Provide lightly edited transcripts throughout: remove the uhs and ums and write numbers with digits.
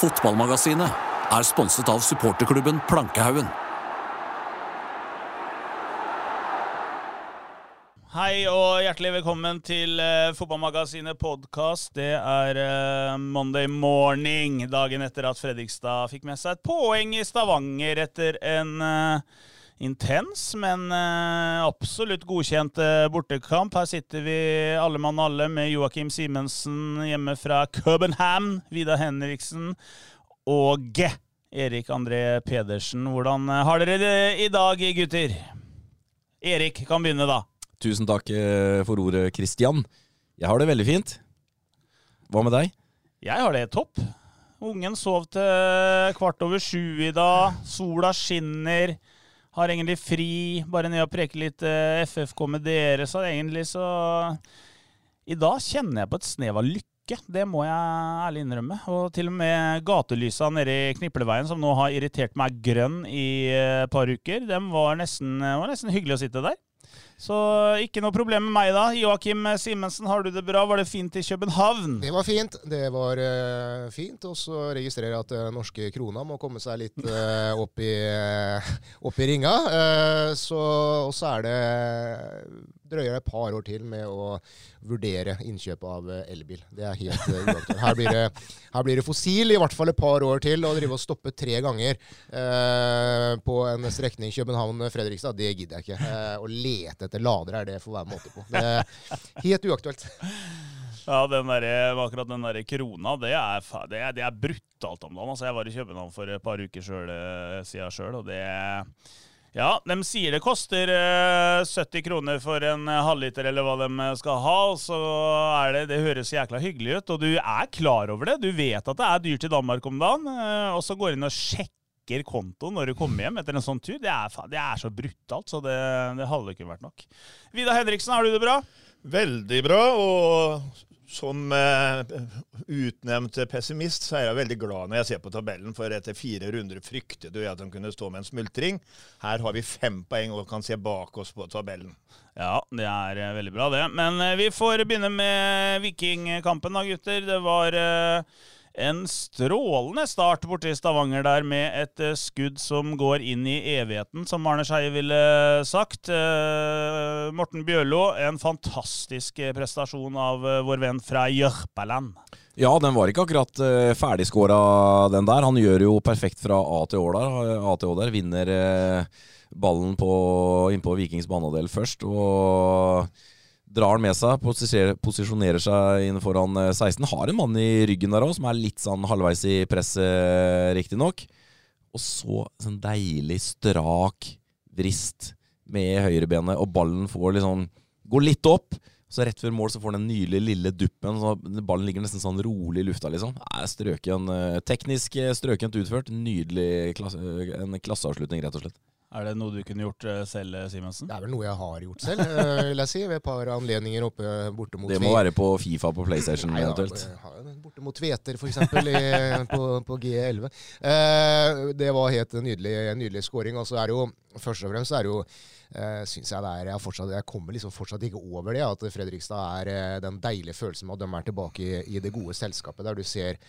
Fotballmagasinet sponset av supporterklubben Plankehaugen. Hei og hjertelig velkommen til Fotballmagasinet podcast. Det Monday morning, dagen etter at Fredrikstad fikk med seg et poeng i Stavanger etter en intens, men absolutt godkjent bortekamp. Her sitter vi alle mann alle med Joakim Simensen hjemme fra København, Vidar Henriksen og Erik André Pedersen. Hvordan har dere det i dag, gutter? Erik kan begynne da. Tusen takk for ordet, Christian. Jeg har det veldig fint. Hva med deg? Jeg har det topp. Ungen sov til 6:15 i dag. Sola skinner. Har egentlig fri. Bare ned og preke litt FFK med dere. Så egentlig så... I dag kjenner jeg på et snev av lykke. Det må jeg ærlig innrømme. Og til og med gatelysa nede i Knipleveien, som nå har irritert meg grønn i et par uker, dem var nesten hyggelig å sitte der. Så ikke noe problem med meg da. Joakim Simensen, har du det bra? Var det fint i København? Det var fint. Og så registrerer jeg at norske krona må komme seg litt opp i ringa. Og så det drøyer et par år til med å vurdere innkjøp av elbil. Det helt uaktuelt. Her blir det fossil i hvert fall et par år til, og drive og stoppe 3 ganger på en strekning København-Fredrikstad. Det gidder jeg ikke. Å lete etter ladere det får være måte på. Det helt uaktuelt. Ja, akkurat den der krona, det brutalt om dagen. Altså, jeg var i København for et par uker siden selv, og det... Ja, de sier det koster 70 kroner for en halvliter eller hva de skal ha, og så det høres jækla hyggelig ut, og du klar over det. Du vet at det dyrt i Danmark om dagen, og så går inn og sjekker kontoen når du kommer hjem etter en sånn tur. Det så brutalt, så det hadde ikke vært nok. Vidar Henriksen, har du det bra? Veldig bra, og som utnevnt pessimist så jeg veldig glad når jeg ser på tabellen, for etter 4 runder fryktet du at de kunne stå med en smultring. Her har vi 5 poeng og kan se bak oss på tabellen. Ja, det veldig bra det. Men vi får begynne med Vikingkampen da, gutter. Det var en strålende start borte i Stavanger der med et skudd som går inn i evigheten, som Arne Scheie ville sagt. Morten Bjørlo, en fantastisk prestasjon av vår venn fra Jørpeland. Ja, den var ikke akkurat ferdigskåret den der. Han gjør jo perfekt fra A til Å der. Vinner ballen inn på Vikings banedel først, og drar med seg, posisjonerer seg inn foran 16. Har en mann i ryggen der også, som litt sånn halvveis i presset, riktig nok. Og så sånn deilig strak vrist med høyrebenet, og ballen får liksom, går litt opp. Så rett før mål så får den en nylig lille duppen, så ballen ligger nesten sånn rolig i lufta liksom. Teknisk strøkent utført, nydelig en klasseavslutning rett og slett. Det noe du kunne gjort selv, Simensen? Det vel noe jeg har gjort selv, vil jeg si, ved et par anledninger borte mot... Det må være på FIFA på PlayStation eventuelt. Borte mot Tveter for eksempel på G11. Det var helt nydelig scoring, og så jo, først og fremst jo, synes jeg jeg kommer liksom fortsatt ikke over det, at Fredrikstad den deilige følelsen med at de tilbake i det gode selskapet, der du ser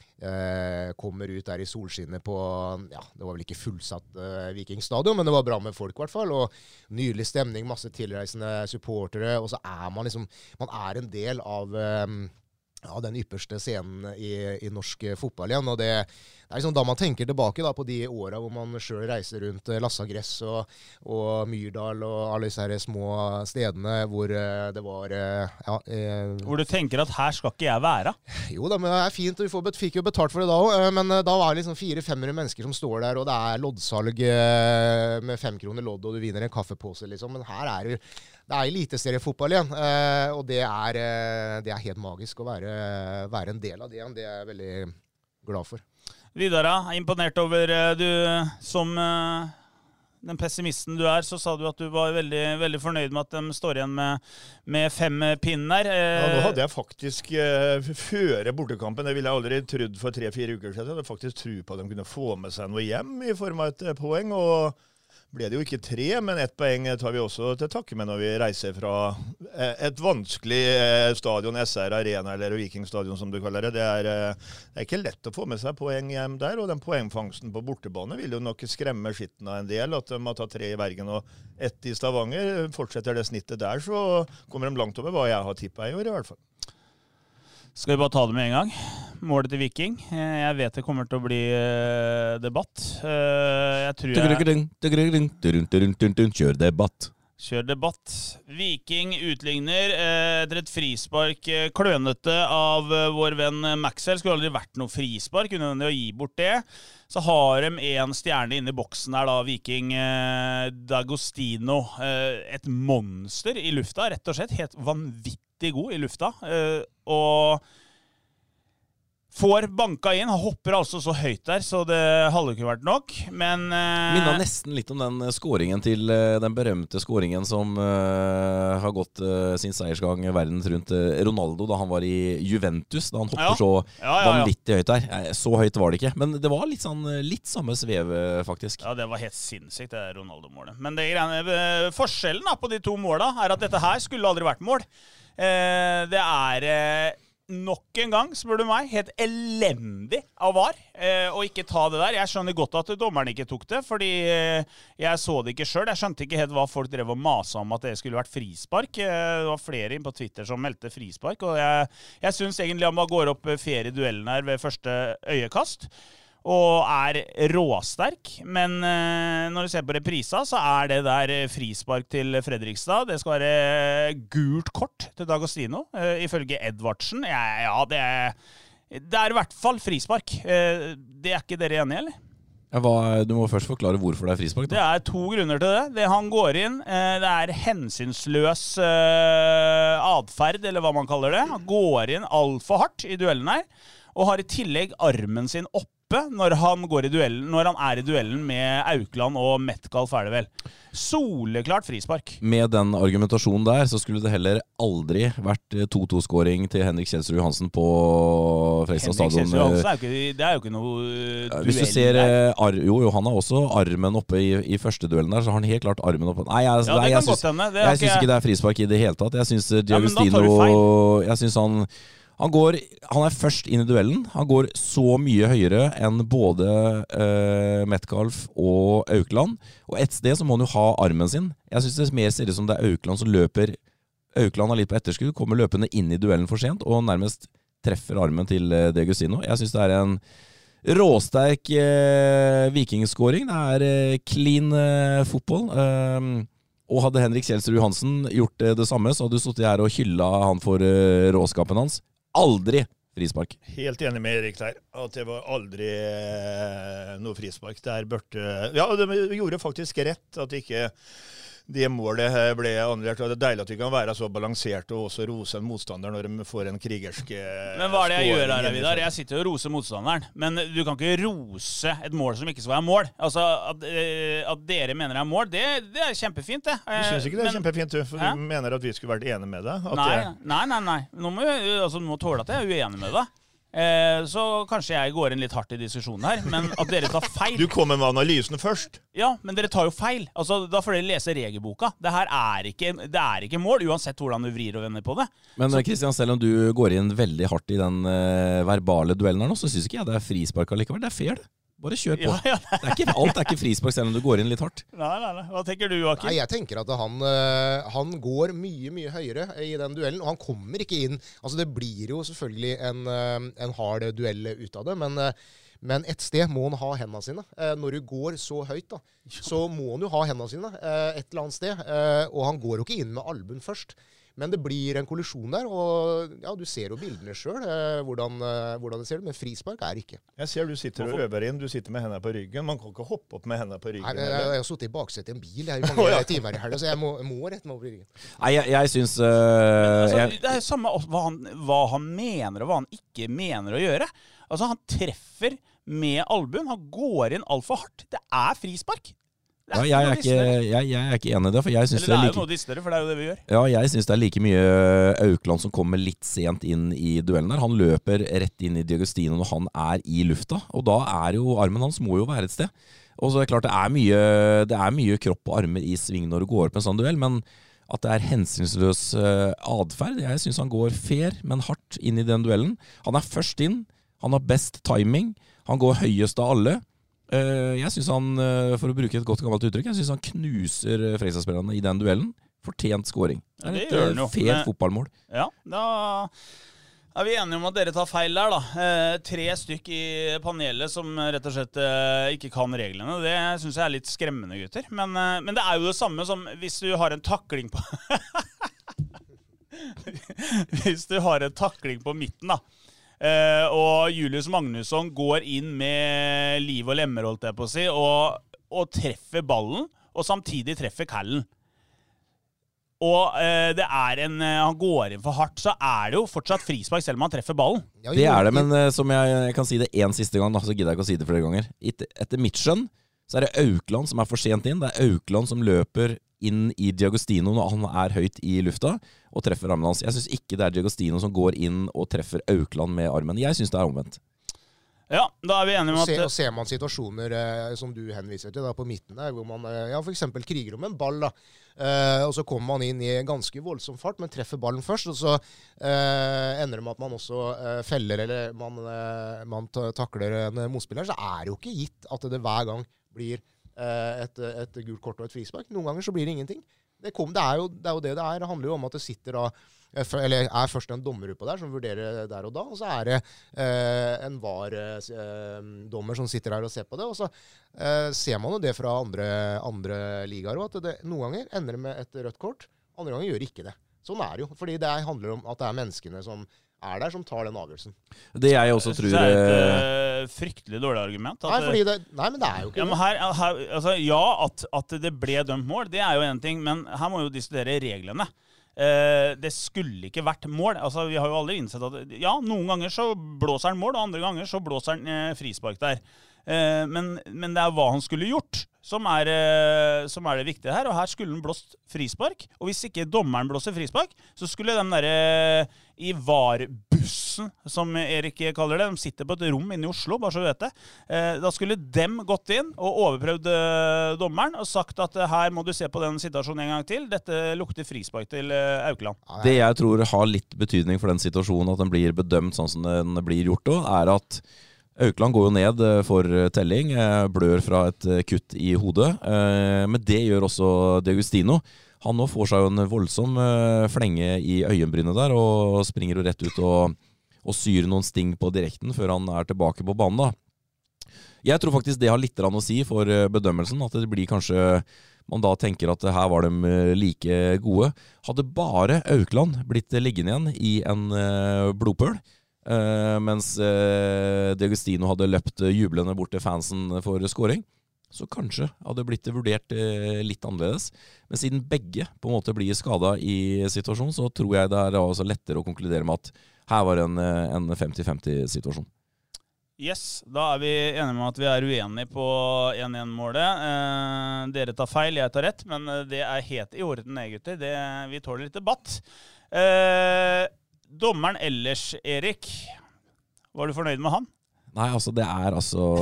kommer ut der i solskinnet på, ja, det var vel ikke fullsatt Vikingstadion, men det var bra med folk i hvert fall, og nydelig stemning, masse tilreisende supportere, og så man liksom, man en del av den ypperste scenen i norsk fotball igjen, og det liksom da man tenker tilbake da, på de årene hvor man selv reiser rundt Lassagress og Myrdal og alle disse små stedene hvor det var hvor du tenker at her skal ikke jeg være? Jo da, men det fint, og vi fikk jo betalt for det da også, men da var det liksom 400-500 mennesker som står der, og det loddsalg med 5 kroner lodd, og du vinner en kaffepose liksom, men her det eliteseriefotball igjen, og det er helt magisk å være en del av det igjen. Det jeg veldig glad for. Vidar, imponert over du som den pessimisten du så sa du at du var veldig, veldig fornøyd med at de står igjen med 5 pinner. Ja, nå hadde jeg faktisk før bortekampen, det ville jeg aldri trodd for 3-4 uker siden, jeg hadde faktisk tro på at de kunne få med seg noe hjem i form av et poeng, og ble det jo ikke 3, men 1 poeng tar vi også til takke med når vi reiser fra et vanskelig stadion, SR Arena eller Viking Stadion som du kaller det. Det er ikke lett å få med seg poeng hjem der, og den poengfangsten på bortebane vil jo nok skremme skitten av en del, at de må ta 3 i Bergen og 1 i Stavanger. Fortsetter det snittet der, så kommer de langt over hva jeg har tippet i år i hvert fall. Skal vi bare ta det med en gang? Målet til Viking. Jeg vet det kommer til å bli debatt. Jeg tror Kjør debatt. Kjør debatt. Viking utligner etter et frispark klønete av vår venn Maxwell. Skulle aldri vært noe frispark, unødvendig å gi bort det. Så har de en stjerne inne i boksen her da, Viking D'Agostino. Et monster i lufta, rett og slett. Helt vanvittig god i lufta. Og får banka inn. Han hopper altså så høyt der, så det hadde ikke vært nok. Men minnet nesten litt om den scoringen til den berømte scoringen som har gått sin seiersgang verden rundt Ronaldo da han var i Juventus, da han hopper så vanvittig høyt der. Så høyt var det ikke, men det var litt samme svev faktisk. Ja, det var helt sinnssykt det Ronaldo-målet. Men forskjellen da, på de 2 målene er at dette her skulle aldri vært mål. Det nok en gang, spør du meg, helt elendig av VAR, og ikke ta det der. Jeg skjønner godt at dommeren ikke tok det, fordi jeg så det ikke selv. Jeg skjønte ikke helt hva folk drev og masa om at det skulle vært frispark. Det var flere inn på Twitter som meldte frispark, og jeg synes egentlig han bare går opp fair i duellen her ved første øyekast, og råsterk, men når du ser på reprisa, så det der frispark til Fredrikstad. Det skal være gult kort til D'Agostino, ifølge Edvardsen. Ja, det i hvert fall frispark. Det ikke dere enige, eller? Ja, du må først forklare hvorfor det frispark. Da. Det 2 grunner til det. Han går inn, det hensynsløs adferd, eller hva man kaller det. Han går inn alt for hardt i duellen her, og har i tillegg armen sin oppe når han går i duellen, når han i duellen med Aukland og Metcalf det vel. Soleklart frispark. Med den argumentasjonen der, så skulle det heller aldri vært 2-2-skåring til Henrik Kjelsrud Johansen på Fredrikstad Stadion. Henrik Kjelsrud Johansen det jo ikke noe duell. Hvis du ser, jo, han har også armen oppe i første duellen der, så har han helt klart armen oppe. Nei, jeg synes ikke det frispark i det hele tatt. Jeg synes D'Agostino, han først inn i duellen. Han går så mye høyere enn både Metcalf og Aukland. Og et sted så må han jo ha armen sin. Jeg synes det mer ser ut som det Aukland som løper. Aukland har litt på etterskudd, kommer løpende inn i duellen for sent, og nærmest treffer armen til D'Agostino. Jeg synes det en råsterk vikingskåring. Det clean fotball. Og hadde Henrik Kjelsrud Johansen gjort det samme, så hadde du sittet her og hyllet han for råskapen hans. Aldri frispark. Helt enig med Erik der, at det var aldri noe frispark. Ja, og de gjorde faktisk rett at ikke det målet ble annullert. Det deilig at vi kan være så balansert og også rose en motstander når de får en krigersk Men hva det jeg gjør her, Vidar? Jeg sitter og roser motstanderen, men du kan ikke rose et mål som ikke skal være mål. Altså, at dere mener det mål, det kjempefint, det. Du synes ikke det kjempefint, du? For du mener at vi skulle vært enige med deg? Nei. Nå må tåle at jeg uenig med deg. Så kanskje jeg går inn litt hardt i diskusjonen her, men at dere tar feil. Du kommer med analysene først. Ja, men dere tar jo feil. Altså, da får dere lese regelboka. Det her ikke mål, uansett hvordan du vrir og vender på det. Men Kristian, selv om du går inn veldig hardt i den verbale duellen her nå, så synes ikke jeg det frispark allikevel. Det fair, det. Bare kjør på. Ja. Alt ikke frispark selv om du går inn litt hardt. Nei. Hva tenker du, Joakim? Nei, jeg tenker at han går mye høyere i den duellen, og han kommer ikke inn. Altså, det blir jo selvfølgelig en hard duell ut av det, men et sted må han ha hendene sine. Når du går så høyt, da, så må han jo ha hendene sine et eller annet sted. Og han går jo ikke inn med albuen først. Men det blir en kollisjon der, og ja, du ser jo bildene selv, hvordan det ser ut, men frispark ikke. Jeg ser du sitter og øver inn, du sitter med hendene på ryggen. Man kan ikke hoppe opp med hendene på ryggen. Nei, jeg har sittet i baksetet i en bil i mange timer i helgen, så jeg må rette meg opp i ryggen. Nei, jeg synes... det samme hva han mener og hva han ikke mener å gjøre. Altså, han treffer med albuen, han går inn alt for hardt. Det frispark. Ja, jeg er ikke enig i det, for jeg synes Eller det er jo noe dystere, for det er jo det vi gjør. Ja, jeg synes det er like mye Aukland som kommer litt sent inn i duellen der. Han løper rett inn i Diagostino når han er i lufta, og da er jo armen hans må jo være et sted. Og så er det klart det er mye kropp og armer i sving når du går opp en sånn duell, men at det er hensynsløs adferd. Jeg synes han går fair, men hardt inn i den duellen. Han er først inn, han har best timing, han går høyest av alle. Jeg synes han, for å bruke et godt gammelt uttrykk, jeg synes han knuser Fredrikstad-spillerne i den duellen. Fortjent scoring. Det er et fet fotballmål. Ja, da er vi enige om at dere tar feil der, da. 3 stykk i panelet som rett og slett ikke kan reglene. Det synes jeg er litt skremmende, gutter. Men det er jo det samme som hvis du har en takling på Hvis du har en takling på midten, da. Og Julius Magnusson går inn med liv og lemmer, holdt jeg på å si, og treffer ballen, og samtidig treffer kallen. Og han går inn for hardt, så er det jo fortsatt frispark selv om han treffer ballen. Det er det, men som jeg kan si det en siste gang, da, så gidder jeg ikke å si det flere ganger. Etter mitt skjønn, så er det Aukland som er for sent inn. Det er Aukland som løper inn i Diagostino når han er høyt i lufta og treffer armen hans. Jeg synes ikke det er Diagostino som går inn og treffer Aukland med armen. Jeg synes det er omvendt. Ja, da er vi enige om at... Ser man situasjoner som du henviser til da, på midten der, hvor man for eksempel kriger om en ball, da, og så kommer man inn i ganske voldsom fart, men treffer ballen først, og så ender det med at man også feller, eller man takler en motspiller, så er det jo ikke gitt at det hver gang blir et gult kort og et frispark. Noen ganger så blir det ingenting. Det er jo det det er. Det handler jo om at det sitter da, eller er først en dommer på der som vurderer der og da, og så er det en VAR-dommer som sitter der og ser på det, og så ser man jo det fra andre ligaer, at det noen ganger ender med et rødt kort, andre ganger gjør ikke det. Sånn er det jo, fordi det handler om at det er menneskene som er der som tar den avgjørelsen. Det jeg også tror... Det er et fryktelig dårlig argument. Nei, men det er jo ikke det. At det ble dømt mål, det er jo en ting, men her må vi jo diskutere reglene. Det skulle ikke vært mål. Altså, vi har jo aldri innsett at noen ganger så blåser han mål, og andre ganger så blåser han frispark der. Men det er hva han skulle gjort som er det viktige her, og her skulle han blåst frispark, og hvis ikke dommeren blåser frispark, så skulle de der i VAR-bussen, som Erik kaller det, de sitter på et rom inne i Oslo, bare så du vet det, da skulle dem gått inn og overprøvd dommeren og sagt at her må du se på den situasjonen en gang til, dette lukter frispark til Aukland. Det jeg tror har litt betydning for den situasjonen, at den blir bedømt sånn som den blir gjort da, er at Aukland går jo ned for telling, blør fra et kutt i hodet, men det gjør også Diagostino. Han nå får seg jo en voldsom flenge i øyenbrynet der, og springer jo rett ut og syr noen sting på direkten før han er tilbake på banen da. Jeg tror faktisk det har litt å si for bedømmelsen, at det blir kanskje, man da tenker at her var de like gode. Hadde bare Aukland blitt liggende igjen i en blodpøl, mens Diagostino hadde løpt jublende bort til fansen for scoring, så kanskje hadde blitt vurdert litt annerledes. Men siden begge på en måte blir skadet i situasjonen, så tror jeg det er også lettere å konkludere med at her var en 50-50 situasjon. Yes, da er vi enige med at vi er uenige på 1-1-målet. Dere tar feil, jeg tar rett, men det er helt i orden, gutter. Vi tåler litt debatt. Dommeren ellers, Erik, var du fornøyd med han? Nei, altså det er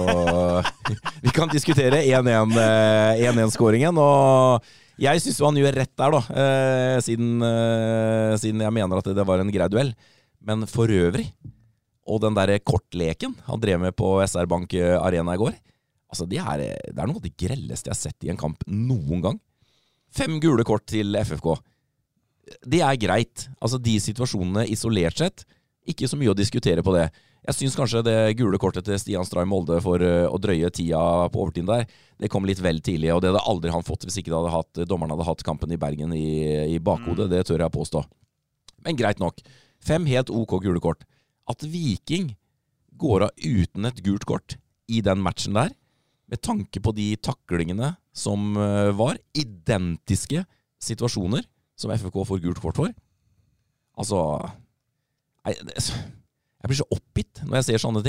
vi kan diskutere 1-1-skåringen, og jeg synes han gjør rett der da, siden jeg mener at det var en grei duell. Men for øvrig, og den der kortleken han drev med på SR Bank Arena i går, altså det er noe av det grelleste jeg har sett i en kamp noen gang. 5 gule kort til FFK. Det er greit. Altså de situasjonene isolert sett, ikke så mye å diskutere på det. Jeg synes kanskje det gule kortet til Stian Stray Molde for å drøye tida på overtiden der, det kom litt vel tidlig, og det hadde aldri han fått hvis ikke dommerne hadde hatt kampen i Bergen i bakhodet, det tør jeg påstå. Men greit nok. 5 helt OK gule kort. At Viking går av uten et gult kort i den matchen der, med tanke på de taklingene som var, identiske situasjoner som FFK får gult kort for. Altså, jeg blir så oppgitt når jeg ser sånne ting.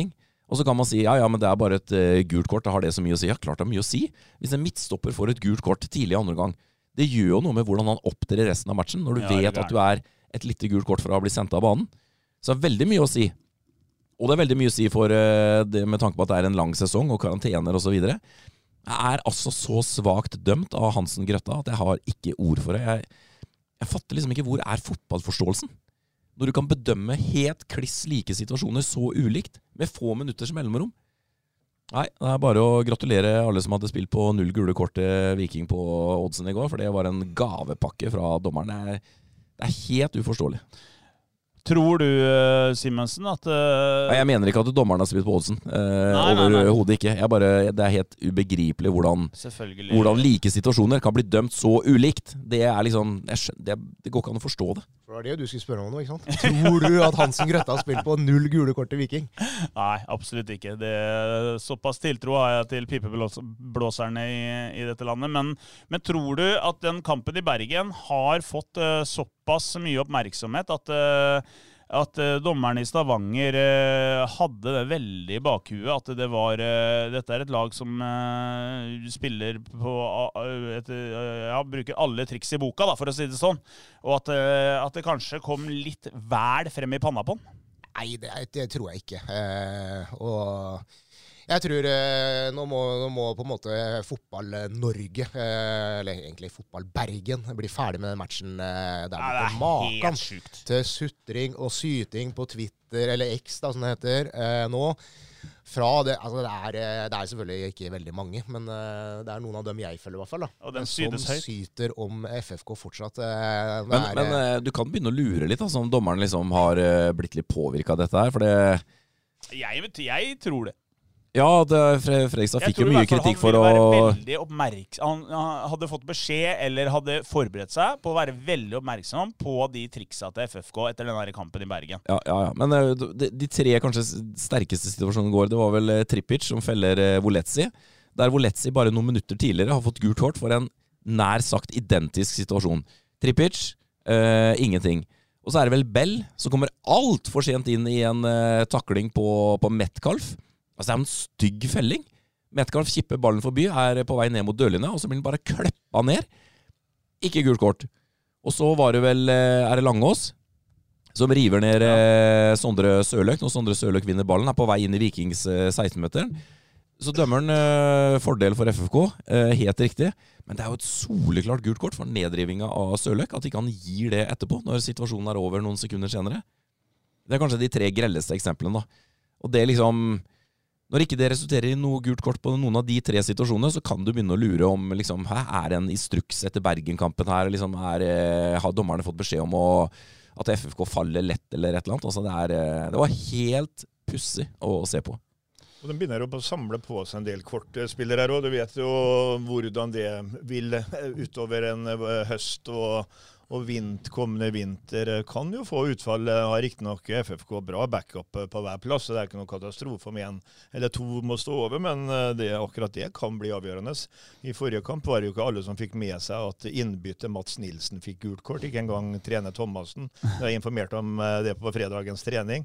Og så kan man si, ja, men det bare et gult kort, det har det så mye å si. Ja, klart det har mye å si. Hvis en midtstopper får et gult kort tidlig i andre gang, det gjør jo noe med hvordan han opptrer i resten av matchen, når du vet at du et lite gult kort for å ha blitt sendt av banen. Så det er veldig mye å si. Og det er veldig mye å si for det, med tanke på at det en lang sesong og karantener og så videre. Jeg altså så svagt dømt av Hansen Grøtta at jeg har ikke ord for det. Jeg fatter liksom ikke hvor fotballforståelsen. Når du kan bedømme helt kliss like situasjoner så ulikt, med få minutters mellomrom. Nei, det bare å gratulere alle som hadde spilt på 0 gule kort til Viking på oddsen i går, for det var en gavepakke fra dommeren. Det helt uforståelig. Tror du, Simonsen, at Nei, jeg mener ikke at dommeren har spilt på oddsen. Overhodet ikke. Det helt ubegripelig hvordan like situasjoner kan bli dømt så ulikt. Det liksom det går ikke an å forstå det. Det var det du skulle spørre om nå, ikke sant? Tror du at Hansen Grøtta har spilt på 0 gule kort til Viking? Nei, absolutt ikke. Såpass tiltro har jeg til pipeblåserne i dette landet. Men tror du at den kampen i Bergen har fått såpass mye oppmerksomhet at dommeren i Stavanger hadde det veldig i bakhuet, at dette et lag som spiller på bruker alle triks i boka, da, for å si det sånn, og at det kanskje kom litt vel frem i panna på den? Nei, det tror jeg ikke. Og jeg tror nå må på en måte Fotball-Norge, eller egentlig Fotball-Bergen, bli ferdig med den matchen der borte. Maken til sutring og syting på Twitter, eller X da, som det heter, nå. Det selvfølgelig ikke veldig mange, men det noen av dem jeg følger i hvert fall, da. Og den som syter om FFK fortsatt. Men du kan begynne å lure litt, altså, om dommeren liksom har blitt litt påvirket av dette her, for det... Jeg tror det. Ja, Fredrikstad fikk jo mye kritikk for å... Han hadde fått beskjed, eller hadde forberedt seg på å være veldig oppmerksom på de triksa til FFK etter denne kampen i Bergen. Ja. Men de tre kanskje sterkeste situasjonene går, det var vel Trippic som feller Voletzi, der Voletzi bare noen minutter tidligere har fått gult kort for en nær sagt identisk situasjon. Trippic, ingenting. Og så det vel Bell, som kommer alt for sent inn i en takling på Metcalf. Altså, det en stygg felling. Metcalf kipper ballen forbi, på vei ned mot dørlinja, og så blir den bare kløppa ned. Ikke gult kort. Og så var det vel det Langås som river ned Sondre Sørløk. Når Sondre Sørløk vinner ballen, på vei inn i Vikings 16-meteren. Så dømmer han fordel for FFK, helt riktig. Men det jo et soleklart gult kort for nedrivinga av Sørløk, at ikke han gir det etterpå, når situasjonen over noen sekunder senere. Det kanskje de tre grelleste eksemplene, da. Og det liksom... Når ikke det resulterer i noe gult kort på noen av de tre situasjonene, så kan du begynne å lure om liksom, det en instruks etter Bergen-kampen her, liksom, har dommerne fått beskjed om at FFK faller lett eller et eller annet. Altså, det var helt pussig å se på. Og de begynner å samle på seg en del kortspillere her også. Du vet jo hvordan det vil utover en høst og kommende vinter kan jo få utfall. Har riktig nok FFK bra backup på hver plass, så det ikke noe katastrofe om en eller to må stå over, men akkurat det kan bli avgjørende. I forrige kamp var det jo ikke alle som fikk med seg at innbytte Mats Nilsen fikk gult kort, ikke engang trener Thomassen. Jeg har informert om det på fredagens trening.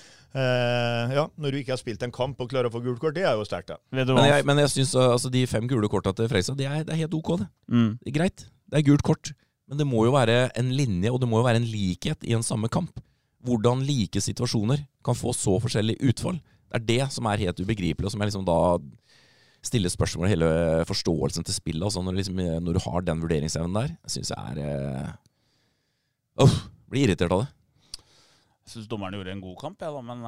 Når du ikke har spilt en kamp og klarer å få gult kort, det jo sterkt. Men jeg synes altså, de 5 gule kortene til Fredrikstad, det helt ok det. Det greit, det gult kort. Men det må jo være en linje, og det må jo være en likhet i en samme kamp. Hvordan like situasjoner kan få så forskjellig utfall. Det det som helt ubegripelig, og som jeg liksom da stiller spørsmål hele forståelsen til spillet. Altså når du har den vurderingsevnen der, synes jeg blir irritert av det. Jeg synes dommeren gjorde en god kamp, da, men...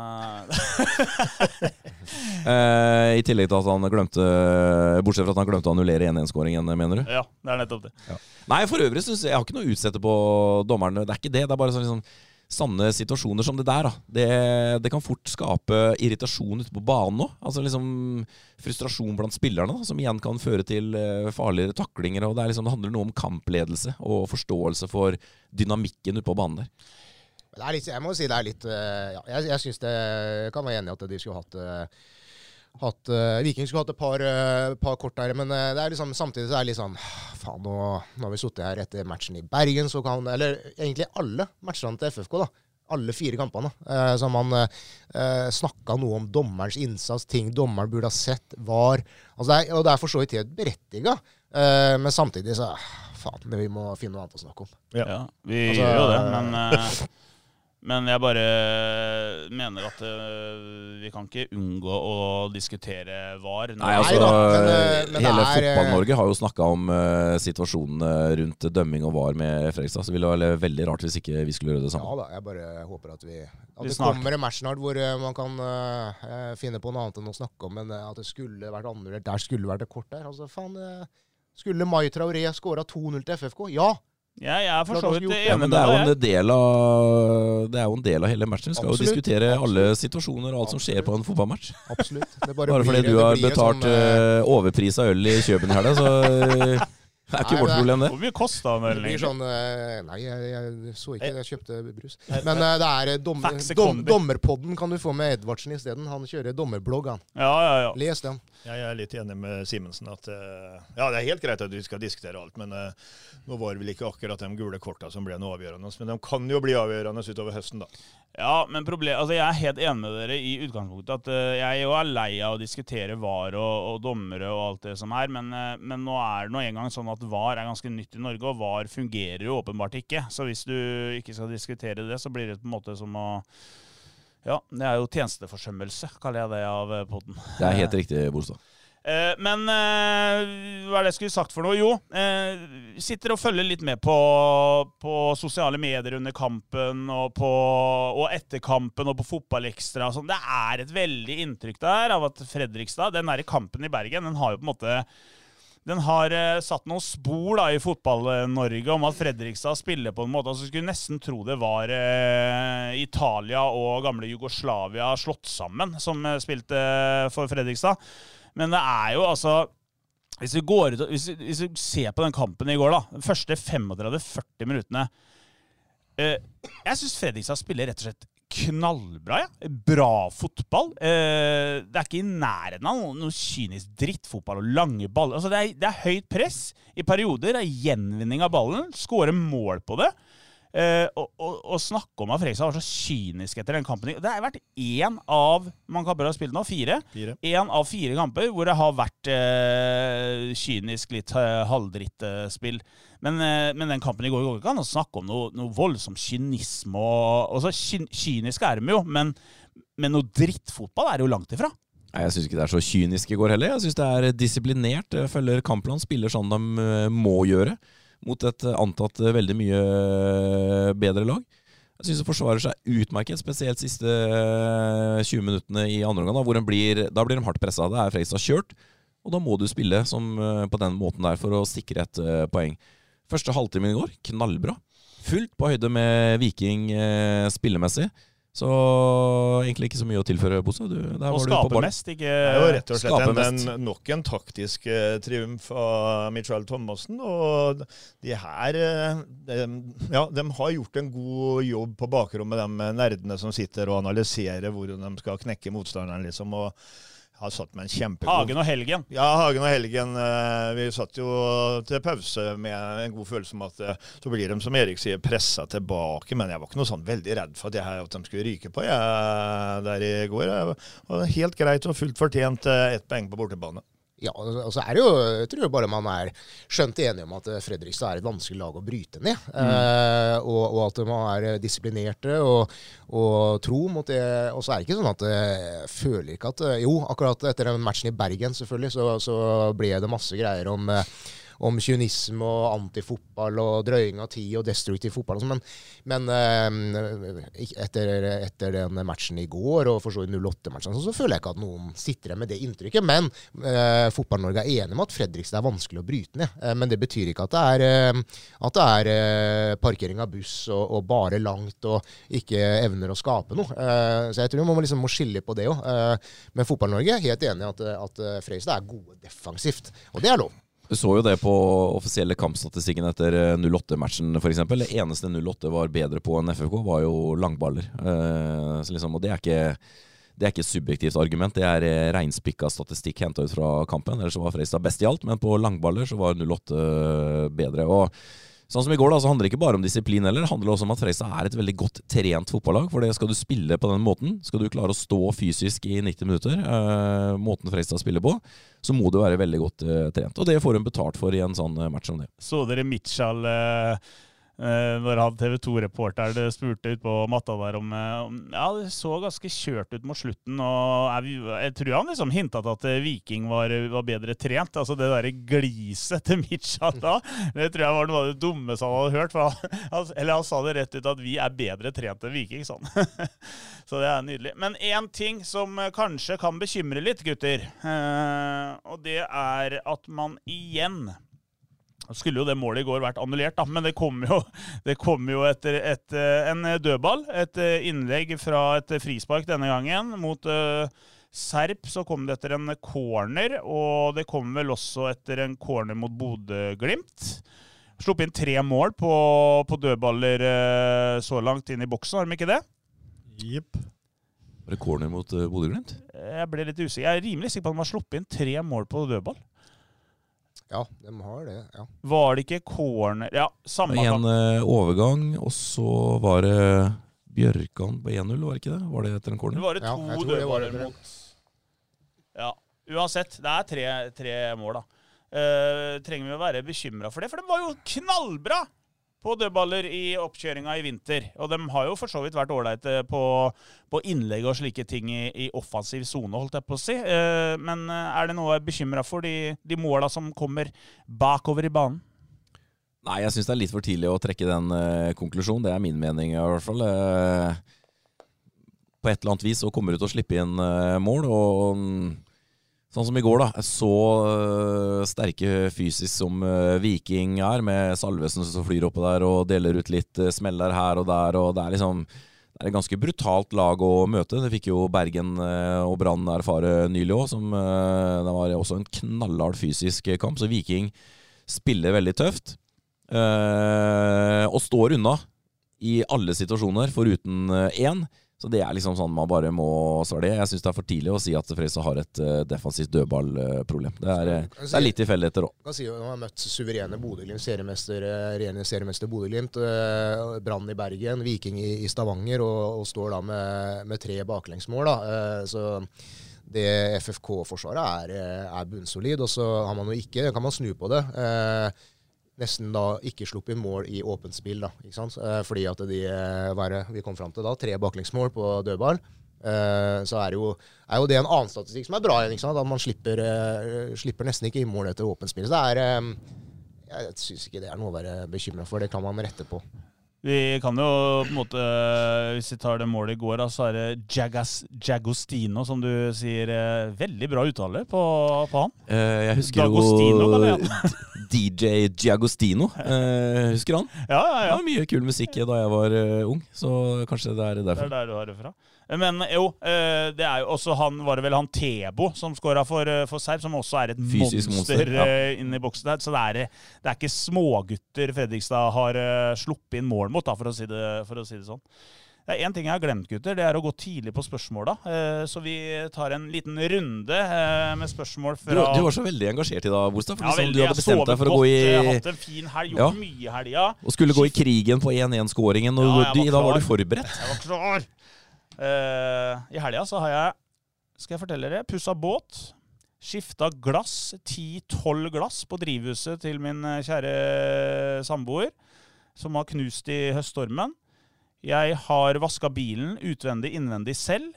I tillegg til at han glemte, bortsett fra at han glemte å annullere 1-1-skåringen, mener du? Ja, det nettopp det. Ja. Nei, for øvrig synes jeg har ikke noe å utsette på dommerne. Det ikke det, det bare sånn sanne situasjoner som det der. Da. Det kan fort skape irritasjon ute på banen nå. Altså liksom frustrasjon blant spillerne, da, som igjen kan føre til farligere taklinger. Og det handler noe om kampledelse og forståelse for dynamikken ute på banen der. Jeg må si det litt jeg synes det kan være enig i at de skulle hatt Viking skulle hatt et par kort der, men det liksom, samtidig så det litt sånn faen, nå har vi suttet her etter matchen i Bergen, så kan, eller egentlig alle matchene til FFK da, alle 4 kampene. Så man snakket noe om dommerens innsats, ting dommeren burde ha sett, var. Altså og det for så vidt helt berettiget. Men samtidig så, faen, vi må finne noe annet å snakke om. Ja, vi gjør jo det, men jeg bare mener at vi kan ikke unngå å diskutere VAR. Nei, altså, men hele Fotball-Norge har jo snakket om situasjonen rundt dømming og VAR med Fredrikstad, så det ville være veldig rart hvis ikke vi skulle gjøre det samme. Ja da, jeg bare håper at det kommer en match snart hvor man kan finne på noe annet enn å snakke om, men at det skulle vært annerledes, der skulle vært det kort der. Altså, faen, skulle Mai Traoré skåret 2-0 til FFK? Ja! Ja, jeg for så vidt enig men det er jo en del av hele matchen. Vi skal jo diskutere alle situasjoner og alt som skjer på en fotballmatch. Absolutt. Bare fordi du har betalt overpris av øl i Kjøben i helga, så det ikke vårt problem, det. Hvor mye kostet den ølen egentlig? Sånn, nei, jeg så ikke det. Jeg kjøpte brus. Men det dommerpodden kan du få med Edvardsen i stedet. Han kjører dommerblogg, han. Ja. Les den. Jeg litt enig med Simensen at ja, det helt greit at vi skal diskutere alt, men nå var det vel ikke akkurat de gule korta som ble noe avgjørende, men de kan jo bli avgjørende utover høsten da. Ja, men altså jeg helt enig med dere i utgangspunktet at jeg jo lei av å diskutere VAR og dommere og alt det som men nå det nå en gang sånn at VAR ganske nytt i Norge, og VAR fungerer jo åpenbart ikke. Så hvis du ikke skal diskutere det, så blir det på en måte som å ja, det jo tjenesteforsømmelse, kaller jeg det av podden. Det helt riktig, Bolstad. Men hva det jeg skulle sagt for noe? Jo, sitter og følger litt med på sosiale medier under kampen og etter kampen og på fotballekstra. Sånn. Det et veldig inntrykk der av at Fredrikstad, den i kampen i Bergen, den har jo på en måte den har satt noen spor da, i fotball-Norge om at Fredrikstad spiller på en måte, altså skulle nesten tro det var Italia og gamle Jugoslavia slått sammen som spilte for Fredrikstad. Men det jo altså, hvis vi ser på den kampen i går da, de første 35-40 minuttene, jeg synes Fredrikstad spiller rett og slett knallbra, ja. Bra fotball. Det ikke i nærheten av noe kynisk drittfotball og lange baller. Altså, det høyt press i perioder, det gjenvinning av ballen, skåre mål på det. Og snakke om at Fredrikstad var så kynisk etter den kampen. Det vært en av, man kamper har spilt nå, 4. En av 4 kamper hvor det har vært kynisk, litt halvdrittspill. Men den kampen i går ikke an å snakke om noe voldsom kynisme. Og så kynisk de jo, men noe drittfotball det jo langt ifra. Nei, jeg synes ikke det så kynisk i går heller. Jeg synes det disiplinert. Jeg følger kampplan, spiller sånn de må gjøre. Mot et antatt veldig mye bedre lag. Jeg synes det forsvarer seg utmerket, spesielt siste 20 minuttene i andre omgang, da blir de hardt presset. Det Fredrikstad kjørt, og da må du spille som på den måten der for å sikre et poeng. Første halvtime i går, knallbra. Fullt på høyde med Viking spillemessig. Så egentlig ikke så mye å tilføre, Bosse. Og skape mest, ikke jo rett og slett nok en taktisk triumf av Michael Thomassen. Og de her de har gjort en god jobb på bakrommet, de nerdene som sitter og analyserer hvordan de skal knekke motstanderen, liksom, og har satt med en kjempegod... Hagen og Helgen. Ja, Hagen og Helgen. Vi satt jo til pause med en god følelse om at så blir de, som Erik sier, presset tilbake, men jeg var ikke noe sånn veldig redd for at de skulle ryke på der i går. Det var helt greit og fullt fortjent 1 poeng på bortebane. Ja, og så det jo, jeg tror bare man skjønt enig om at Fredrikstad et vanskelig lag å bryte ned, og at man disiplinerte og tro mot det, og så det ikke sånn at jeg føler ikke at, jo, akkurat etter den matchen i Bergen selvfølgelig, så ble det masse greier om kynisme og antifotball og drøying av tid og destruktiv fotball og sånn, men etter den matchen i går og for så vidt 08-matchen så føler jeg ikke at noen sitter med det inntrykket, men Fotball-Norge enig med at Fredrikstad vanskelig å bryte ned, men det betyr ikke at det parkering av buss og bare langt og ikke evner å skape noe, så jeg tror man må skille på det også, men Fotball-Norge helt enig at Fredrikstad gode defensivt, og det lov. Du så jo det på offisielle kampstatistikken etter 08-matchen for eksempel. Det eneste 08 var bedre på enn FFK var jo langballer. Så liksom, og det ikke et subjektivt argument, det regnspikka statistikk hentet ut fra kampen. Ellers så var Fredrikstad best i alt, men på langballer så var 08 bedre. Og sånn som i går da, så handler det ikke bare om disiplin heller. Det handler også om at Fredrikstad et veldig godt trent fotballag. For det skal du spille på den måten, skal du klare å stå fysisk i 90 minutter, måten Fredrikstad spiller på, så må du være veldig godt trent. Og det får hun betalt for i en sånn match som det. Så dere Mitchell når han TV2-reporteren spurte ut på matta der om ja, det så ganske kjørt ut mot slutten, og jeg tror han liksom hintet at Viking var bedre trent. Altså det der gliset til Mitchell da, det tror jeg var noe av det dummeste han hadde hørt, for han sa det rett ut at vi bedre trent enn Viking, sånn. Så det nydelig. Men en ting som kanskje kan bekymre litt, gutter, og det at man igjen skulle jo det målet i går vært annullert, da, men det kom jo etter en dødball, et innlegg fra et frispark denne gangen mot Serp, så kom det etter en corner, og det kom vel også etter en corner mot Bodø/Glimt. Slupp inn 3 mål på dødballer så langt inn i boksen, har de ikke det? Jepp. Var det corner mot Bodø/Glimt? Jeg ble litt usikker. Jeg rimelig sikker på at de har sluppet inn 3 mål på dødball. Ja, de har det, ja. Var det ikke corner? Ja, samme En overgang, og så var det Bjørkan på 1-0, var det ikke det? Var det etter en corner? Det var det 2 Ja, jeg tror det var dødballer det. mot... Ja, uansett, det 3 mål da. Trenger vi å være bekymret for det? For de var jo knallbra på dødballer i oppkjøringa i vinter. Og de har jo for så vidt vært ålreite på innlegg og slike ting i offensiv zone, holdt jeg på å si. Men det noe jeg er bekymret for, de måla som kommer bakover i banen? Nei, jeg synes det litt for tidlig å trekke den konklusjonen. Det min mening i hvert fall. På et eller annet vis så kommer du til å slippe inn mål, og sånn som i går da, så sterke fysisk som Viking med Salvesen som flyr oppe der og deler ut litt smeller her og der, og det liksom, det et ganske brutalt lag å møte. Det fikk jo Bergen og Brann erfare nylig også, det var også en knallhard fysisk kamp, så Viking spiller veldig tøft, og står unna i alle situasjoner, foruten én. Så det liksom sånn man bare må svare det. Jeg synes det for tidlig å si at Fredrikstad har et defensivt dødballproblem. Det litt tilfeldigheter også. Kan si at man har møtt suverene Bodø/Glimt, regjerende seriemester Bodø/Glimt, Brann i Bergen, Viking i Stavanger, og står da med 3 baklengsmål. Så det FFK-forsvaret bunnsolid, og så har man jo ikke, kan man snu på det, nesten da ikke sluppet mål i åpent spill, da, ikke sant? Fordi at vi kom frem til da 3 baklengsmål på dødball. Så jo det en annen statistikk som bra igjen, ikke sant? At man slipper nesten ikke i mål etter åpent spill. Så jeg synes ikke det noe å være bekymret for, det kan man rette på. Vi kan jo på en måte, hvis vi tar det målet i går, så det Giagostino, som du sier, veldig bra uttale på han. Jeg husker D'Agostino, jo DJ Giagostino, husker han? Ja. Det var mye kul musikk da jeg var ung, så kanskje det derfor. Det der du har det fra. Men jo, det jo også var det vel han Tebo som skåret for Serp, som også et fysisk monster ja. Inne i boksen der. Så det ikke smågutter Fredrikstad har sluppet inn mål mot, da, for å si det sånn. Det en ting jeg har glemt, gutter, det å gå tidlig på spørsmål da. Så vi tar en liten runde med spørsmål fra... Du var så veldig engasjert i dag, Bolstad, for ja, du hadde bestemt deg for å gå i... Jeg har hatt en fin helg, gjort mye helga. Og skulle gå i krigen på 1-1-skåringen, og da var du forberedt. Jeg var klar. I helga så har jeg, skal jeg fortelle dere, pusset båt, skiftet glass, 10-12 glass på drivhuset til min kjære samboer, som har knust i høststormen. Jeg har vasket bilen utvendig, innvendig selv,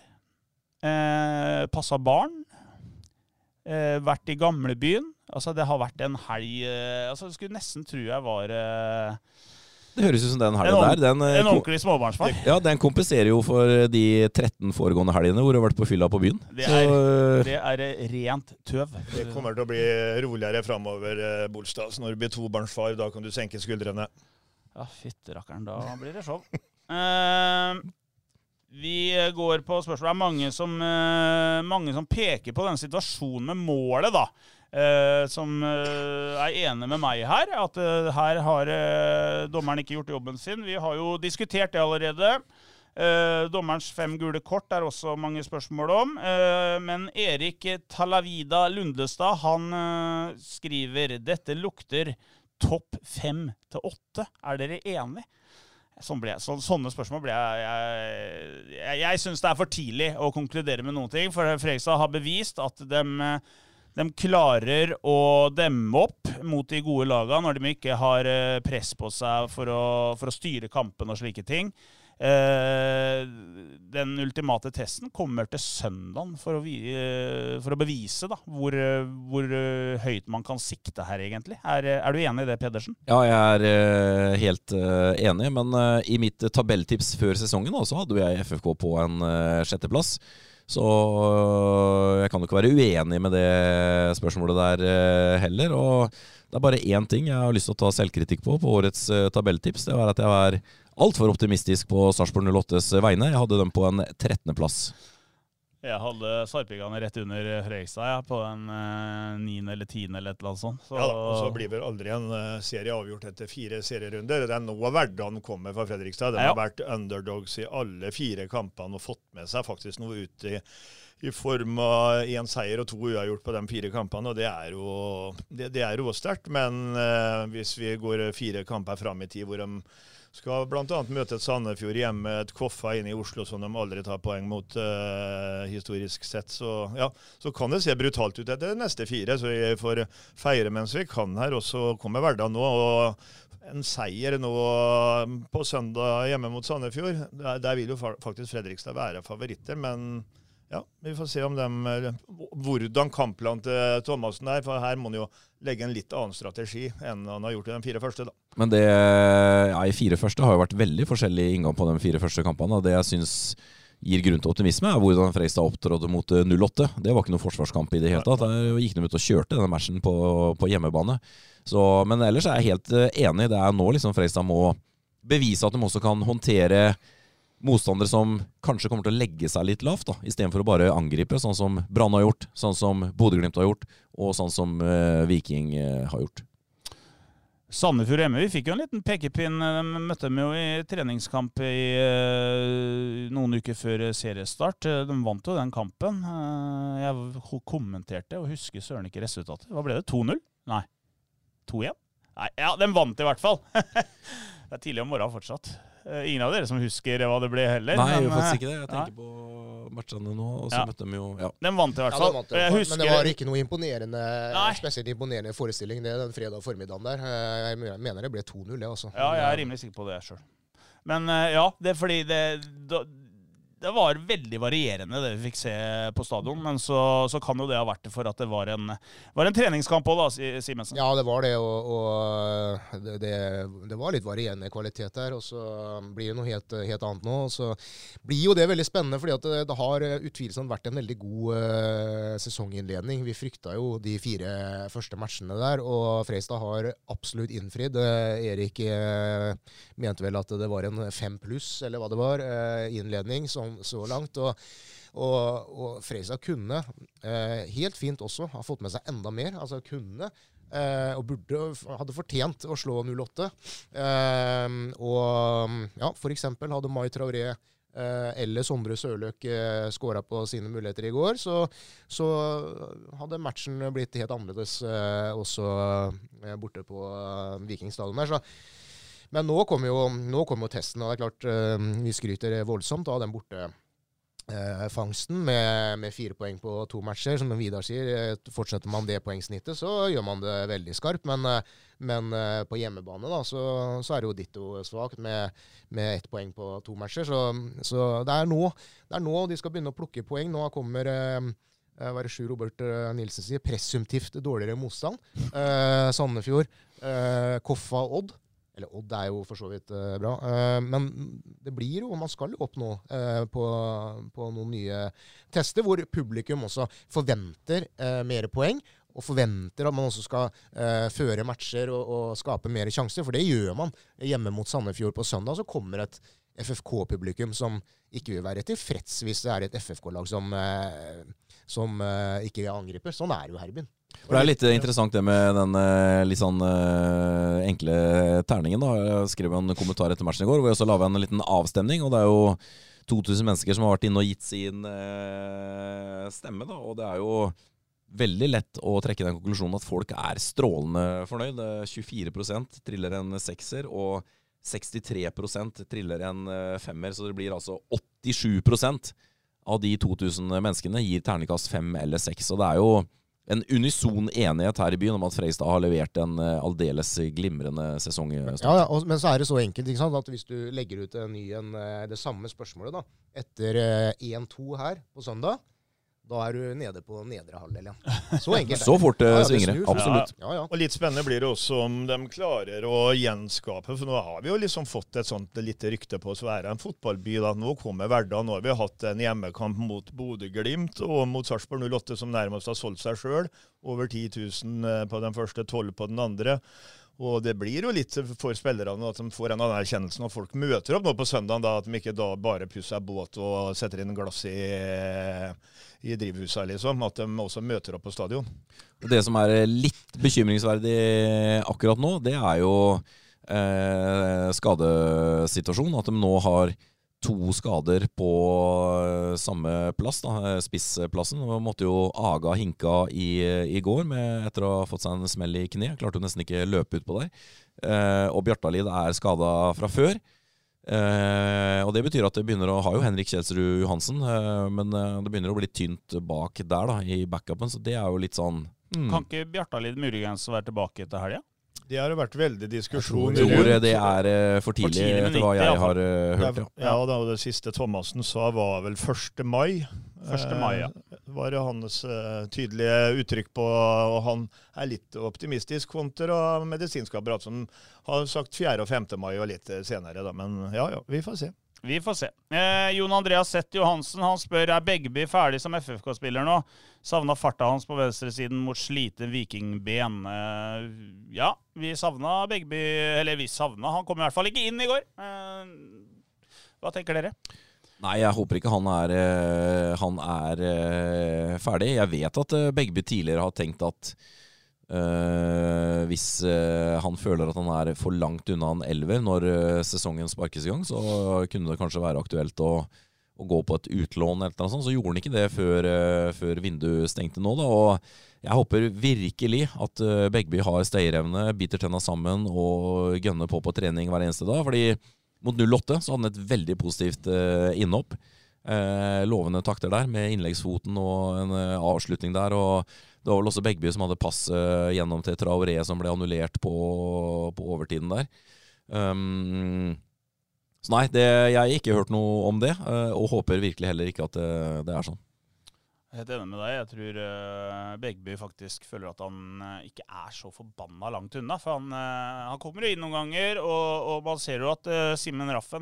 passet barn, vært i gamlebyen. Altså det har vært en helg, altså jeg skulle nesten tro jeg var... Det høres ut som den helgen der. En ordentlig småbarnsfar. Ja, den kompenserer jo for de 13 foregående helgene hvor du har vært på fylla på byen. Det rent tøv. Det kommer til å bli roligere fremover, Bolstad. Så når du blir tobarnsfar, da kan du senke skuldrene. Ja, fytterakkeren, da blir det show. Vi går på spørsmål. Det mange som peker på den situasjonen med målet, da. Som enig med meg her, at her har dommeren ikke gjort jobben sin. Vi har jo diskutert det allerede. Dommerens 5 gule kort også mange spørsmål om. Men Erik Talavida Lundestad, han skriver: dette lukter topp 5 til 8. Er dere enige? Sånne spørsmål blir jeg synes det for tidlig å konkludere med noen ting, for Fredrikstad har bevist at de klarer å demme opp mot de gode lagene når de ikke har press på seg for å styre kampen og slike ting. Den ultimate testen kommer til søndagen for å bevise da, hvor høyt man kan sikte her egentlig. Er du enig i det, Pedersen? Ja, jeg helt enig, men i mitt tabelltips før sesongen da, så hadde jeg FFK på en 6. plass. Så jeg kan jo ikke være uenig med det spørsmålet der heller, og det bare én ting jeg har lyst til å ta selvkritikk på årets tabelltips. Det var at jeg var alt for optimistisk på Sarpsborg 08s vegne. Jeg hadde dem på en 13. plass. Jeg hadde Sarpingene rett under Fredrikstad, på en 9. eller 10. eller et eller annet sånt. Ja, og så blir vel aldri en serie avgjort etter 4 serierunder. Det nå hverdagen kommer fra Fredrikstad. De har vært underdogs i alle 4 kampene og fått med seg faktisk noe ut i form av 1 seier og 2 uavgjort på de 4 kampene, og det er jo sterkt. Men hvis vi går 4 kamper fram i tid, hvor de skal blant annet møte et Sandefjord hjemme, et Koffa inn i Oslo som de aldri tar poeng mot historisk sett, så kan det se brutalt ut etter de neste 4, så vi får feire mens vi kan her, og så kommer hverdagen nå, og en seier nå på søndag hjemme mot Sandefjord, der vil jo faktisk Fredrikstad være favoritter, men ja, vi får se om hvordan kampplanen til Thomassen er, for her må han jo legge en litt annen strategi enn han har gjort i de 4 første da. Men i 4 første har jo vært veldig forskjellig inngang på de 4 første kampene, og det jeg synes gir grunn til optimisme er hvordan Fredrikstad opptrådte mot 08. Det var ikke noen forsvarskamp i det hele tatt. Der gikk de ut og kjørte denne matchen på hjemmebane. Men ellers er jeg helt enig. Det er nå liksom Fredrikstad må bevise at de også kan håndtere motstandere som kanskje kommer til å legge seg litt lavt, i stedet for å bare angripe, sånn som Brann har gjort, sånn som Bodø/Glimt har gjort, og sånn som Viking har gjort. Sandefjord hjemme, vi fikk jo en liten pekepinn. De møtte dem jo i treningskamp i noen uker før seriestart. De vant jo den kampen. Jeg kommenterte og husker søren ikke resultatet. Hva ble det? 2-0? Nei. 2-1? Nei, ja, de vant i hvert fall. Det tidlig om morgenen fortsatt. Ingen av dere som husker hva det ble heller. Nei, jeg faktisk ikke det. Jeg tenker på matchene nå, og så møtte de jo... Ja. De vant i hvert fall. Men det var ikke noe imponerende, spesielt imponerende forestilling det den fredag formiddagen der. Jeg mener det ble 2-0 det også. Ja, jeg er rimelig sikker på det selv. Men ja, det er fordi det var veldig varierende det vi fikk se på stadion, men så kan jo det ha vært det for at det var en treningskamp også da, Simensen. Ja, det var det, og det var litt varierende kvalitet der, og så blir det noe helt annet nå, og så blir jo det veldig spennende, fordi at det har utvilsomt vært en veldig god sesonginnledning. Vi frykta jo de 4 første matchene der, og Fredrikstad har absolutt innfridd. Erik mente vel at det var en 5+, eller hva det var, innledning, så langt, og Fredrikstad kunne helt fint også ha fått med seg enda mer, altså kunne og hadde fortjent å slå 08, og ja, for eksempel hadde Mai Traoré eller Sondre Sørløk skåret på sine muligheter i går, så hadde matchen blitt helt annerledes også borte på Vikingstadion der, men nå kommer jo testen, og det er klart vi skryter voldsomt av den borte fangsten med 4 poeng på 2 matcher. Som Vidar sier, fortsetter man det poengsnittet, så gjør man det veldig skarpt, men på hjemmebane da, så er det jo ditto svagt med 1 poeng på 2 matcher, så det er nå de skal begynne å plukke poeng. Nå kommer hva er det Robert Nilsen sier, presumptivt dårligere motstand. Sandefjord, Koffa og Odd. Eller Odd er jo for så vidt bra, men det blir jo, man skal jo opp nå på noen nye tester, hvor publikum også forventer mer poeng, og forventer at man også skal føre matcher og skape mer sjanser, for det gjør man hjemme mot Sandefjord på søndag. Så kommer et FFK-publikum som ikke vil være tilfreds hvis det er et FFK-lag som ikke angriper. Sånn er jo Herbyen. For det er litt interessant det med den litt sånn enkle terningen da. Jeg skrev en kommentar etter matchen i går, hvor jeg også laget en liten avstemning, og det er jo 2000 mennesker som har vært inne og gitt sin stemme da, og det er jo veldig lett å trekke den konklusjonen at folk strålende fornøyd. 24% triller en 6-er, og 63% triller en 5-er, så det blir altså 87% av de 2000 menneskene gir terningkast 5 eller 6, og det jo en unison enighet her i byen om at Freistad har levert en aldeles glimrende sesong. Ja, men så det så enkelt, ikke sant, at hvis du legger ut det samme spørsmålet da, etter 1-2 her på søndag, da du nede på nedre halvdel igjen. Så enkelt. Så fort svinger det, absolutt. Ja. Og litt spennende blir det også om de klarer å gjenskape, for nå har vi jo liksom fått et sånt lite rykte på oss å være en fotballby. Da. Nå kommer hverdagen, nå har vi hatt en hjemmekamp mot Bodø/Glimt og mot Sarpsborg 08 som nærmest har solgt seg selv. Over 10 000 på den første, 12 på den andre. Og det blir jo litt for spillerne at de får en anerkjennelse når folk møter opp nå på søndagen, da, at de ikke da bare pusser båt og setter inn glass i drivhuset, liksom. At de også møter opp på stadion. Det som litt bekymringsverdig akkurat nå, det jo skadesituasjonen. At de nå har 2 skader på samme plass, da, spissplassen. Og måtte jo Aga hinka i går etter å ha fått seg en smell i kne. Klarte jo nesten ikke løpe ut på der. Og Bjartalid skadet fra før. Og det betyr at det begynner å ha jo Henrik Kjelsrud Johansen, men det begynner å bli tynt bak der da, i backupen, så det jo litt sånn Kan ikke Bjartalid muligens være tilbake til helga? Det har vært veldig diskusjon. Jeg tror det for tidlig etter hva jeg har hørt. Ja, det siste Thomassen sa var vel 1. mai. 1. mai, ja. Var det hans tydelige uttrykk på, og han litt optimistisk kontra medisinsk apparat som har sagt 4. og 5. mai og litt senere da, men ja, vi får se. Vi får se. Jon Andreas Seth Johansen, han spør, Begby ferdig som FFK-spiller nå? Savnet farta hans på venstresiden mot slite vikingben. Ja, vi savnet Begby, eller vi savnet, han kom i hvert fall ikke inn i går. Hva tenker dere? Nei, jeg håper ikke han er ferdig. Jeg vet at Begby tidligere har tenkt at hvis han føler at han for langt unna en elver når sesongen sparkes i gang, så kunne det kanskje være aktuelt å gå på et utlån eller noe sånt. Så gjorde han ikke det før vinduet stengte nå da, og jeg håper virkelig at Begby har stayerevne, biter tenna sammen og gønner på trening hver eneste dag, fordi mot 08 så hadde han et veldig positivt innhopp. Lovende takter der med innleggsfoten og en avslutning der, og det var vel også Begby som hadde pass gjennom til Traoré som ble annullert på overtiden der. Så nei, jeg har ikke hørt noe om det, og håper virkelig heller ikke at det sånn. Jeg er helt enig med deg. Jeg tror Begby faktisk føler at han ikke så forbanna langt unna, for han kommer inn noen ganger, og man ser jo at Simen Raffen,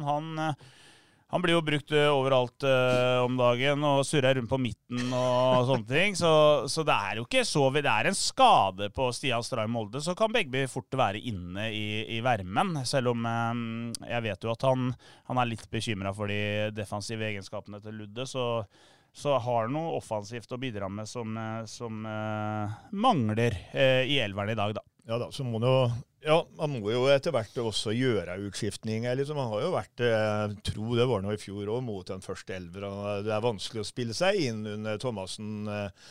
han blir jo brukt overalt om dagen og surrer rundt på midten og sånne ting, så det jo ikke så det en skade på Stian Stray Molde, så kan Begby fort være inne i varmen, selv om jeg vet jo at han litt bekymret for de defensive egenskapene til Ludde, så har noe offensivt å bidra med som mangler i elveren i dag da. Ja da, så må man må jo etter hvert også gjøre utskiftninger. Liksom. Man har jo vært, tro det var noe i fjor også, mot den første elver. Det vanskelig å spille seg inn under Thomassen,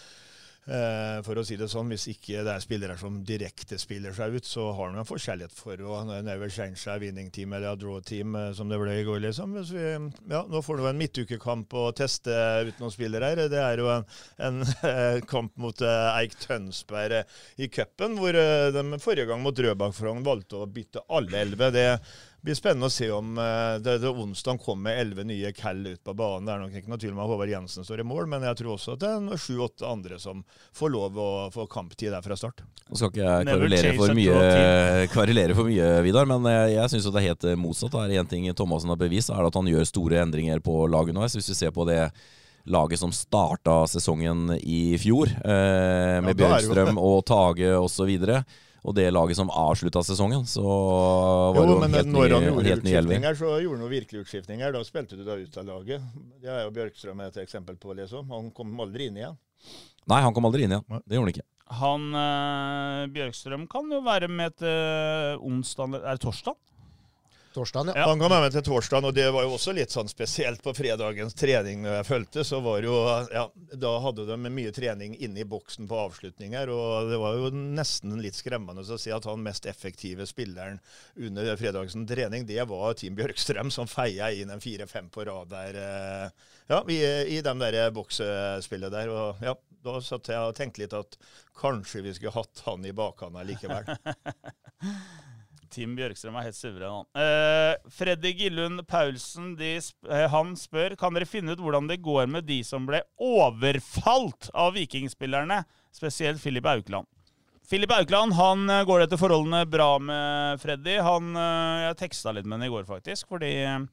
for å si det sånn. Hvis ikke det spillere som direkte spiller seg ut, så har man en forskjellighet for å never change seg winning team eller draw team, som det ble i går, liksom. Nå får du en midtukekamp å teste ut noen spillere her. Det jo en kamp mot Eik Tønsberg i cupen, hvor de forrige gang mot Rødbakk-Frogn valgte å bytte alle 11. Det blir spennende å se om det onsdag kommer 11 nye kall ut på banen. Det nok ikke noe tvil om at Håvard Jensen står i mål, men jeg tror også at det 7-8 andre som får lov å få kamptid der fra start. Nå skal ikke jeg kverulere for mye, Vidar, men jeg synes jo det helt motsatt. Det en ting Thomassen har bevist, det at han gjør store endringer på laget nå. Hvis vi ser på det laget som startet sesongen i fjor, med Bjørkstrøm og Tage og så videre, og det laget som avsluttet sesongen, så var det jo en helt ny elver. Så gjorde noen virkelige utskiftninger, da spilte du da ut av laget. Det jo Bjørkstrøm et eksempel på, liksom. Han kom aldri inn igjen. Nei, han kom aldri inn igjen. Det gjorde han ikke. Bjørkstrøm kan jo være med til onsdag, det torsdag? Torsdagen, Ja. Han kom med til torsdagen, og det var jo også litt sånn spesielt på fredagens trening når jeg følte, så var jo, ja, da hadde de mye trening inne i boksen på avslutninger, og det var jo nesten litt skremmende å si at han mest effektive spilleren under fredagens trening, det var Tim Bjørkstrøm, som feia inn en 4-5 på rad der, ja, i de der boksspillet der, og ja, da satt jeg og tenkte litt at kanskje vi skulle hatt han i bakhånda likevel. Tim Bjørkstrøm helt suveren. Freddy Gillund Paulsen, han spør, kan dere finne ut hvordan det går med de som ble overfalt av vikingspillerne, spesielt Filip Aukland? Filip Aukland, han går det etter forholdene bra med Freddy. Jeg tekstet litt med han i går faktisk, fordi,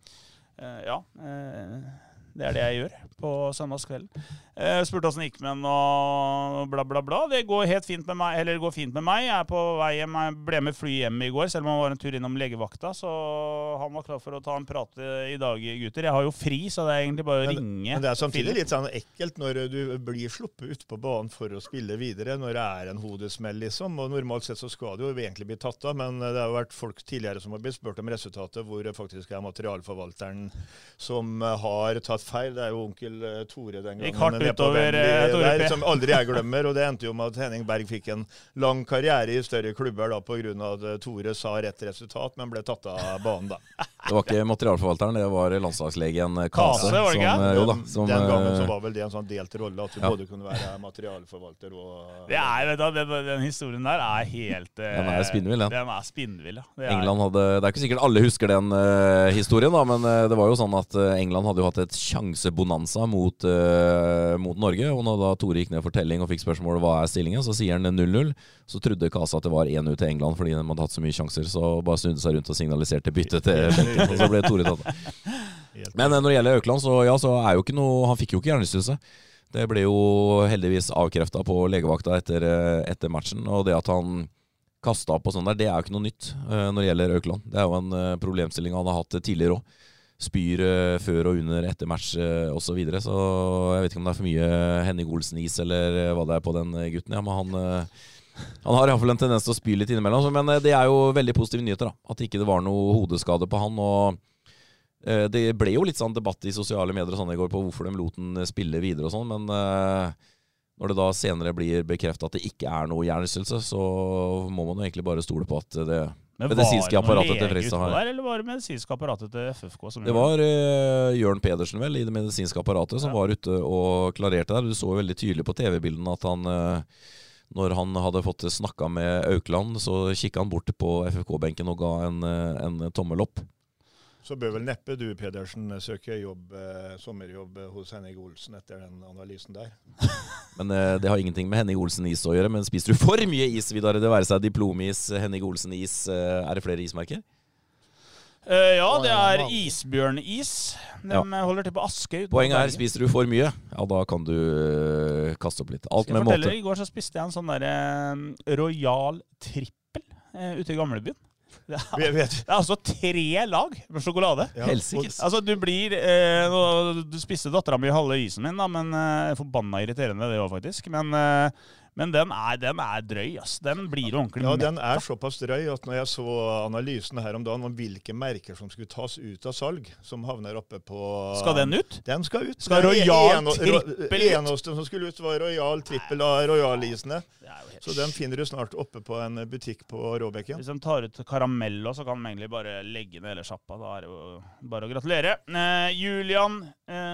det det jeg gjør på søndagskvelden. Spurte hvordan det gikk med han og bla bla bla. Det går helt fint med meg, eller det går fint med meg. Jeg på vei hjem, jeg ble med fly hjem i går, selv om han var en tur innom legevakta, så han var klar for å ta en prat i dag, gutter. Jeg har jo fri, så det egentlig bare å ringe. Men det samtidig litt sånn ekkelt når du blir sluppet ut på banen for å spille videre, når det en hodesmell liksom, og normalt sett så skal det jo egentlig bli tatt av, men det har jo vært folk tidligere som har blitt spurt om resultatet, hvor det faktisk materialforvalteren som har tatt feil. Det jo onkel Tore den gangen. Hardt utover Tore P. Som aldri jeg glemmer, og det endte jo med at Henning Berg fikk en lang karriere i større klubber da, på grunn av at Tore sa rett resultat, men ble tatt av banen da. Det var ikke materialforvalteren, det var landslagslegen Kase. Var det ikke? Den gangen så var vel det en sånn delt rolle, at du både kunne være materialforvalter og... Den historien der helt... Den spinnvill, den. Den spinnvill, ja. England hadde, det ikke sikkert alle husker den historien da, men det var jo sånn at England hadde jo hatt et sjansebonanza mot Norge, og når da Tore gikk ned for telling og fikk spørsmål hva stillingen, så sier han 0-0. Så trodde Kase at det var 1-0 til England, fordi de hadde hatt så mye sjanser, så bare snudde seg rundt og signaliserte bytte til og så ble Tore tatt. Men når det gjelder Aukland, så jo ikke noe, han fikk jo ikke hjernerystelse. Det ble jo heldigvis avkreftet på legevakta etter matchen, og det at han kastet opp og sånn der, det jo ikke noe nytt når det gjelder Aukland. Det jo en problemstilling han har hatt tidligere også. Spyr før og under etter match og så videre, så jeg vet ikke om det for mye Henning Olsen-is eller hva det på den gutten, ja, men han har i hvert fall en tendens til å spy litt innimellom, men det jo veldig positive nyheter da, at ikke det var noe hodeskade på han, og det ble jo litt sånn debatt i sosiale medier og sånn i går på hvorfor de lot den spille videre og sånn, men når det da senere blir bekreftet at det ikke noe hjernerystelse, så må man jo egentlig bare stole på at det medisinske apparatet til Fredrikstad har. Eller var det medisinske apparatet til FFK? Det var Jørn Pedersen vel i det medisinske apparatet som var ute og klarerte der. Du så veldig tydelig på TV-bildene at han, når han hadde fått snakket med Aukland, så kikket han bort på FFK-benken og ga en tommel opp. Så bør vel neppe du, Pedersen, søke sommerjobb hos Henning Olsen etter den analysen der. Men det har ingenting med Henning Olsen-is å gjøre, men spiser du for mye is, Vidar, det være seg diplomis, Henning Olsen-is, det flere ismerker? Ja, det isbjørnis. De holder til på Askøy. Poenget spiser du for mye, ja, da kan du kaste opp litt. Alt med måte. I går så spiste jeg en sånn der Royal Trippel ute i Gamlebyen. Det altså 3 lag med sjokolade. Ja. Helsikes. Altså du spiste datteren min halve isen min da, men forbanna irriterende det var faktisk. Men den drøy, ass. Den blir ordentlig mett. Ja, den såpass drøy at når jeg så analysen her om dagen om hvilke merker som skulle tas ut av salg, som havner oppe på... Skal den ut? Den skal ut. Skal Royal Trippel ut? Eneste som skulle ut var Royal Trippel av Royal-isene. Så den finner du snart oppe på en butikk på Råbekken. Hvis de tar ut karamello, så kan de egentlig bare legge ned hele sjappa. Da det jo bare å gratulere. Julian,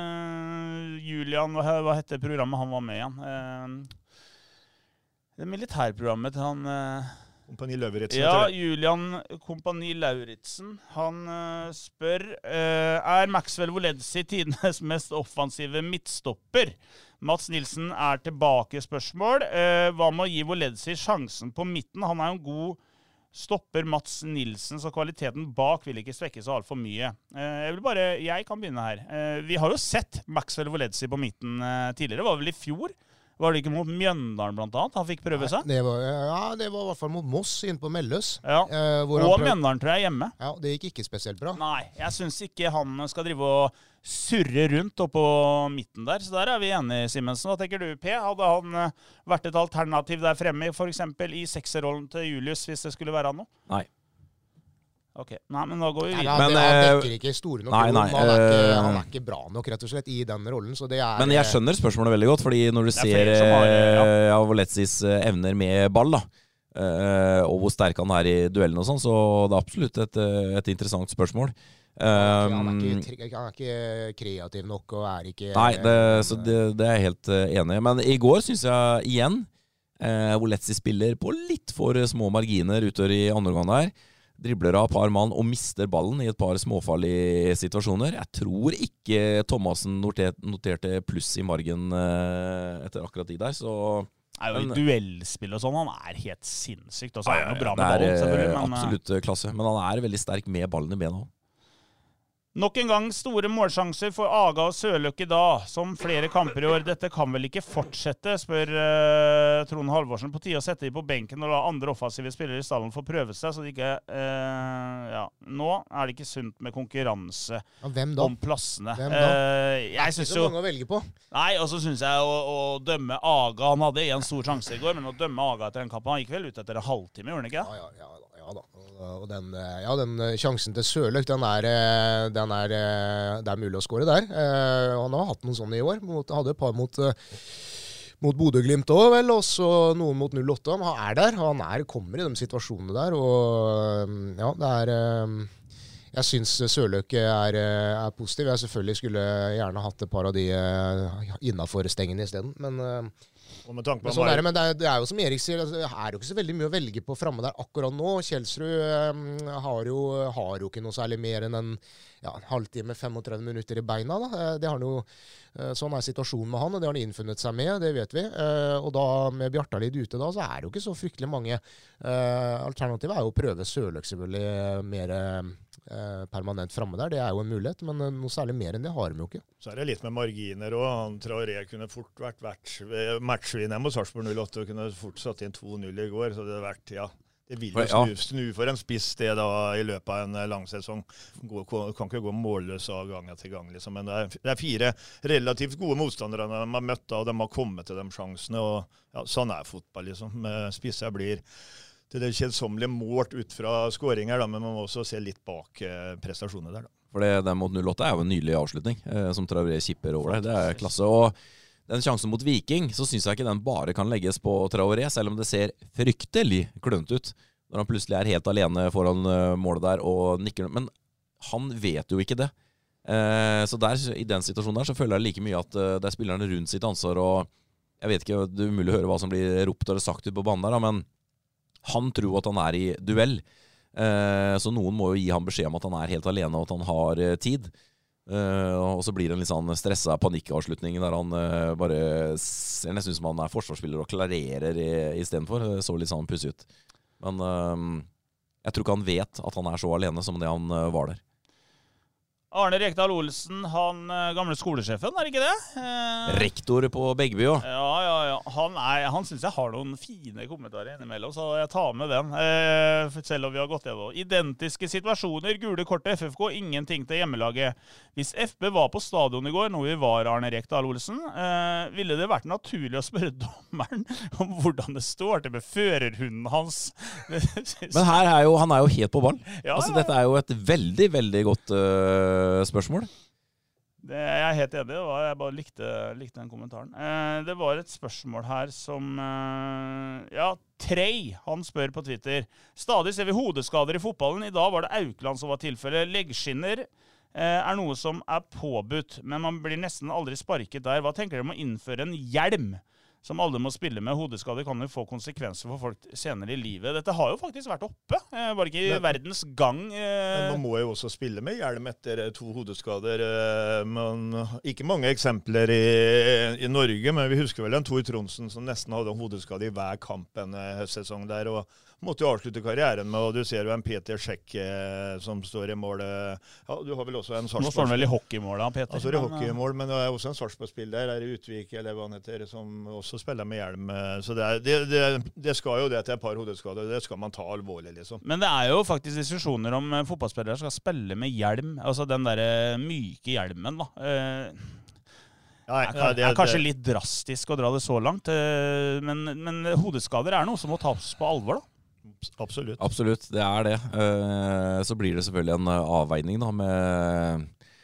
hva heter programmet han var med igjen? Det militærprogrammet til han... Kompani Lauritsen. Ja, Julian Kompani Lauritsen. Han spør, Maxwell Woledzi tidenes mest offensive midtstopper? Mats Nilsen tilbake spørsmål. Hva med å gi Woledzi sjansen på midten? Han en god stopper, Mats Nilsen, så kvaliteten bak vil ikke svekke seg alt for mye. Jeg kan begynne her. Vi har jo sett Maxwell Woledzi på midten tidligere, var vel i fjor? Var det ikke mot Mjøndalen blant annet? Han fikk prøve seg? Det var i hvert fall mot Moss inne på Melløs. Ja, og Mjøndalen tror jeg hjemme. Ja, det gikk ikke spesielt bra. Nei, jeg synes ikke han skal drive og surre rundt oppå midten der. Så der vi enige, Simensen. Hva tenker du, P? Hadde han vært et alternativ der fremme, for eksempel i sekserrollen til Julius, hvis det skulle være han nå? Nei. Ok. Nei, men da går vi Nei, videre. Men, han dekker ikke store nok nei, rom. Han er ikke bra nok, rett og slett, i den rollen. Så det er, Men jeg skjønner spørsmålet veldig godt, fordi når du Det er ser flere som har, Voletsis evner med ball, da, og hvor sterk han er i duellen og sånn, så det er absolutt et interessant spørsmål. han er ikke kreativ nok, og er ikke Nei, det er jeg helt enig i. Men i går synes jeg igjen Voletsi spiller på litt for små marginer utover i andre omgang der. Dribler av et par mann og mister ballen i et par småfarlige situasjoner. Jeg tror ikke Thomassen noterte pluss i margen etter akkurat de der, så Er jo i duellspill og sånn, han er helt sinnssykt. Og så er han jo bra med ballen, det er selvfølgelig. Men, absolutt klasse. Men han er veldig sterk med ballen i bena også. nok en gang store målsjanser for Aga og Sørløk i dag, som flere kamper i år. Dette kan vel ikke fortsette, spør Trond Halvorsen. På tide å sette de på benken og la andre offensive spillere i stallen få prøve seg, så de ikke Nå er det ikke sunt med konkurranse om plassene. Hvem da? Jeg synes jo mange å velge på. Nei, og så synes jeg å dømme Aga. Han hadde en stor sjanse i går, men å dømme Aga etter den kampen, han gikk vel ut etter en halvtime, gjorde han ikke? Ja da. Og den sjansen til Sørløk, det er mulig å skåre der. Han har hatt noen sånne i år. Hadde et par mot Bodø-Glimt også, vel, og så noen mot 08. Han er der, kommer i de situasjonene der, og ja, det er... Jeg synes Sørløk er positiv. Jeg selvfølgelig skulle gjerne hatt et par av de innenfor stengen i stedet, men... Men sånn er det, men det er jo som Erik sier, det er jo ikke så veldig mye å velge på fremme der akkurat nå. Kjelsrud har jo ikke noe særlig mer enn en halvtime, 35 minutter i beina. Da. Det har jo, sånn er situasjonen med han, og det har han innfunnet seg med, det vet vi. Og da med Bjartalid ute da, så er det jo ikke så fryktelig mange. Alternativet er jo å prøve Sørløk selvfølgelig mer permanent fremme der. Det er jo en mulighet, men noe særlig mer enn det har de jo ikke. Så er det litt med marginer, og han Traoré kunne fort vært matchvinner mot Sarpsborg 08 og kunne fort satt inn 2-0 i går, så det har vært, det vil jo snu for en spiss det da i løpet av en lang sesong. Kan ikke gå målløs av gang etter gang, liksom. Men det er 4 relativt gode motstandere de har møtt, og de har kommet til de sjansene, og sånn er fotball, liksom. Spisser blir til det kjedsommelige målt ut fra skåringer, men man må også se litt bak prestasjoner der, da. For den mot 08 er jo en nydelig avslutning, som Traoré kipper over der. Det er klasse. Og den sjansen mot Viking, så synes jeg ikke den bare kan legges på Traoré, selv om det ser fryktelig klønt ut når han plutselig er helt alene foran målet der og nikker. Men han vet jo ikke det. Så i den situasjonen der så føler jeg like mye at det er spillerne rundt sitt ansvar, og jeg vet ikke, det er umulig å høre hva som blir ropt eller sagt ut på banen der, men han tror at han er i duell. Så noen må jo gi ham beskjed om at han er helt alene og at han har tid. Og så blir det en litt sånn stresset panikkavslutning der han bare ser nesten ut som han er forsvarsspiller og klarerer i stedet for. Det så litt sånn pussig ut. Men jeg tror ikke han vet at han er så alene som det han var der. Arne Rekdal Olsen, han gamle skolesjefen, er det ikke det? Rektor på Begby, jo. Ja. Han synes jeg har noen fine kommentarer innimellom, så jeg tar med den. Selv om vi har gått gjennom. Identiske situasjoner, gule kort til FFK, ingenting til hjemmelaget. Hvis FB var på stadion i går, noe vi var, Arne Rekdal Olsen, ville det vært naturlig å spørre dommeren om hvordan det står til med førerhunden hans. Men han er jo helt på ball. Dette er jo et veldig, veldig godt spørsmål. Jeg er helt enig, jeg bare likte den kommentaren. Det var et spørsmål her som Trey, han spør på Twitter. Stadig ser vi hodeskader i fotballen. I dag var det Aukland som var tilfellet. Leggskinner er noe som er påbudt, men man blir nesten aldri sparket der. Hva tenker dere om å innføre en hjelm som alle må spille med? Hodeskader kan jo få konsekvenser for folk senere i livet. Dette har jo faktisk vært oppe. Var det ikke i Verdens Gang? Men man må jo også spille med hjelm etter 2 hodeskader. Ikke mange eksempler i Norge, men vi husker vel en Tor Tronsen som nesten hadde en hodeskade i hver kamp en høstsesong der, og måtte jo avslutte karrieren med, og du ser jo en Peter Schekk som står i mål. Ja, du har vel også en Sarpsborg. Nå står han vel i hockeymål, da, Peter. Han står i hockeymål, men det er også en Sarpsborg-spill der, Utvik eller hva han heter, som også spiller med hjelm. Så det skal jo det til et par hodeskader, det skal man ta alvorlig, liksom. Men det er jo faktisk diskusjoner om fotballspillere skal spille med hjelm, altså den der myke hjelmen, da. Det er kanskje litt drastisk å dra det så langt, men hodeskader er noe som må tas på alvor, da. Absolutt. Absolutt, det det. Så blir det selvfølgelig en avveining da, med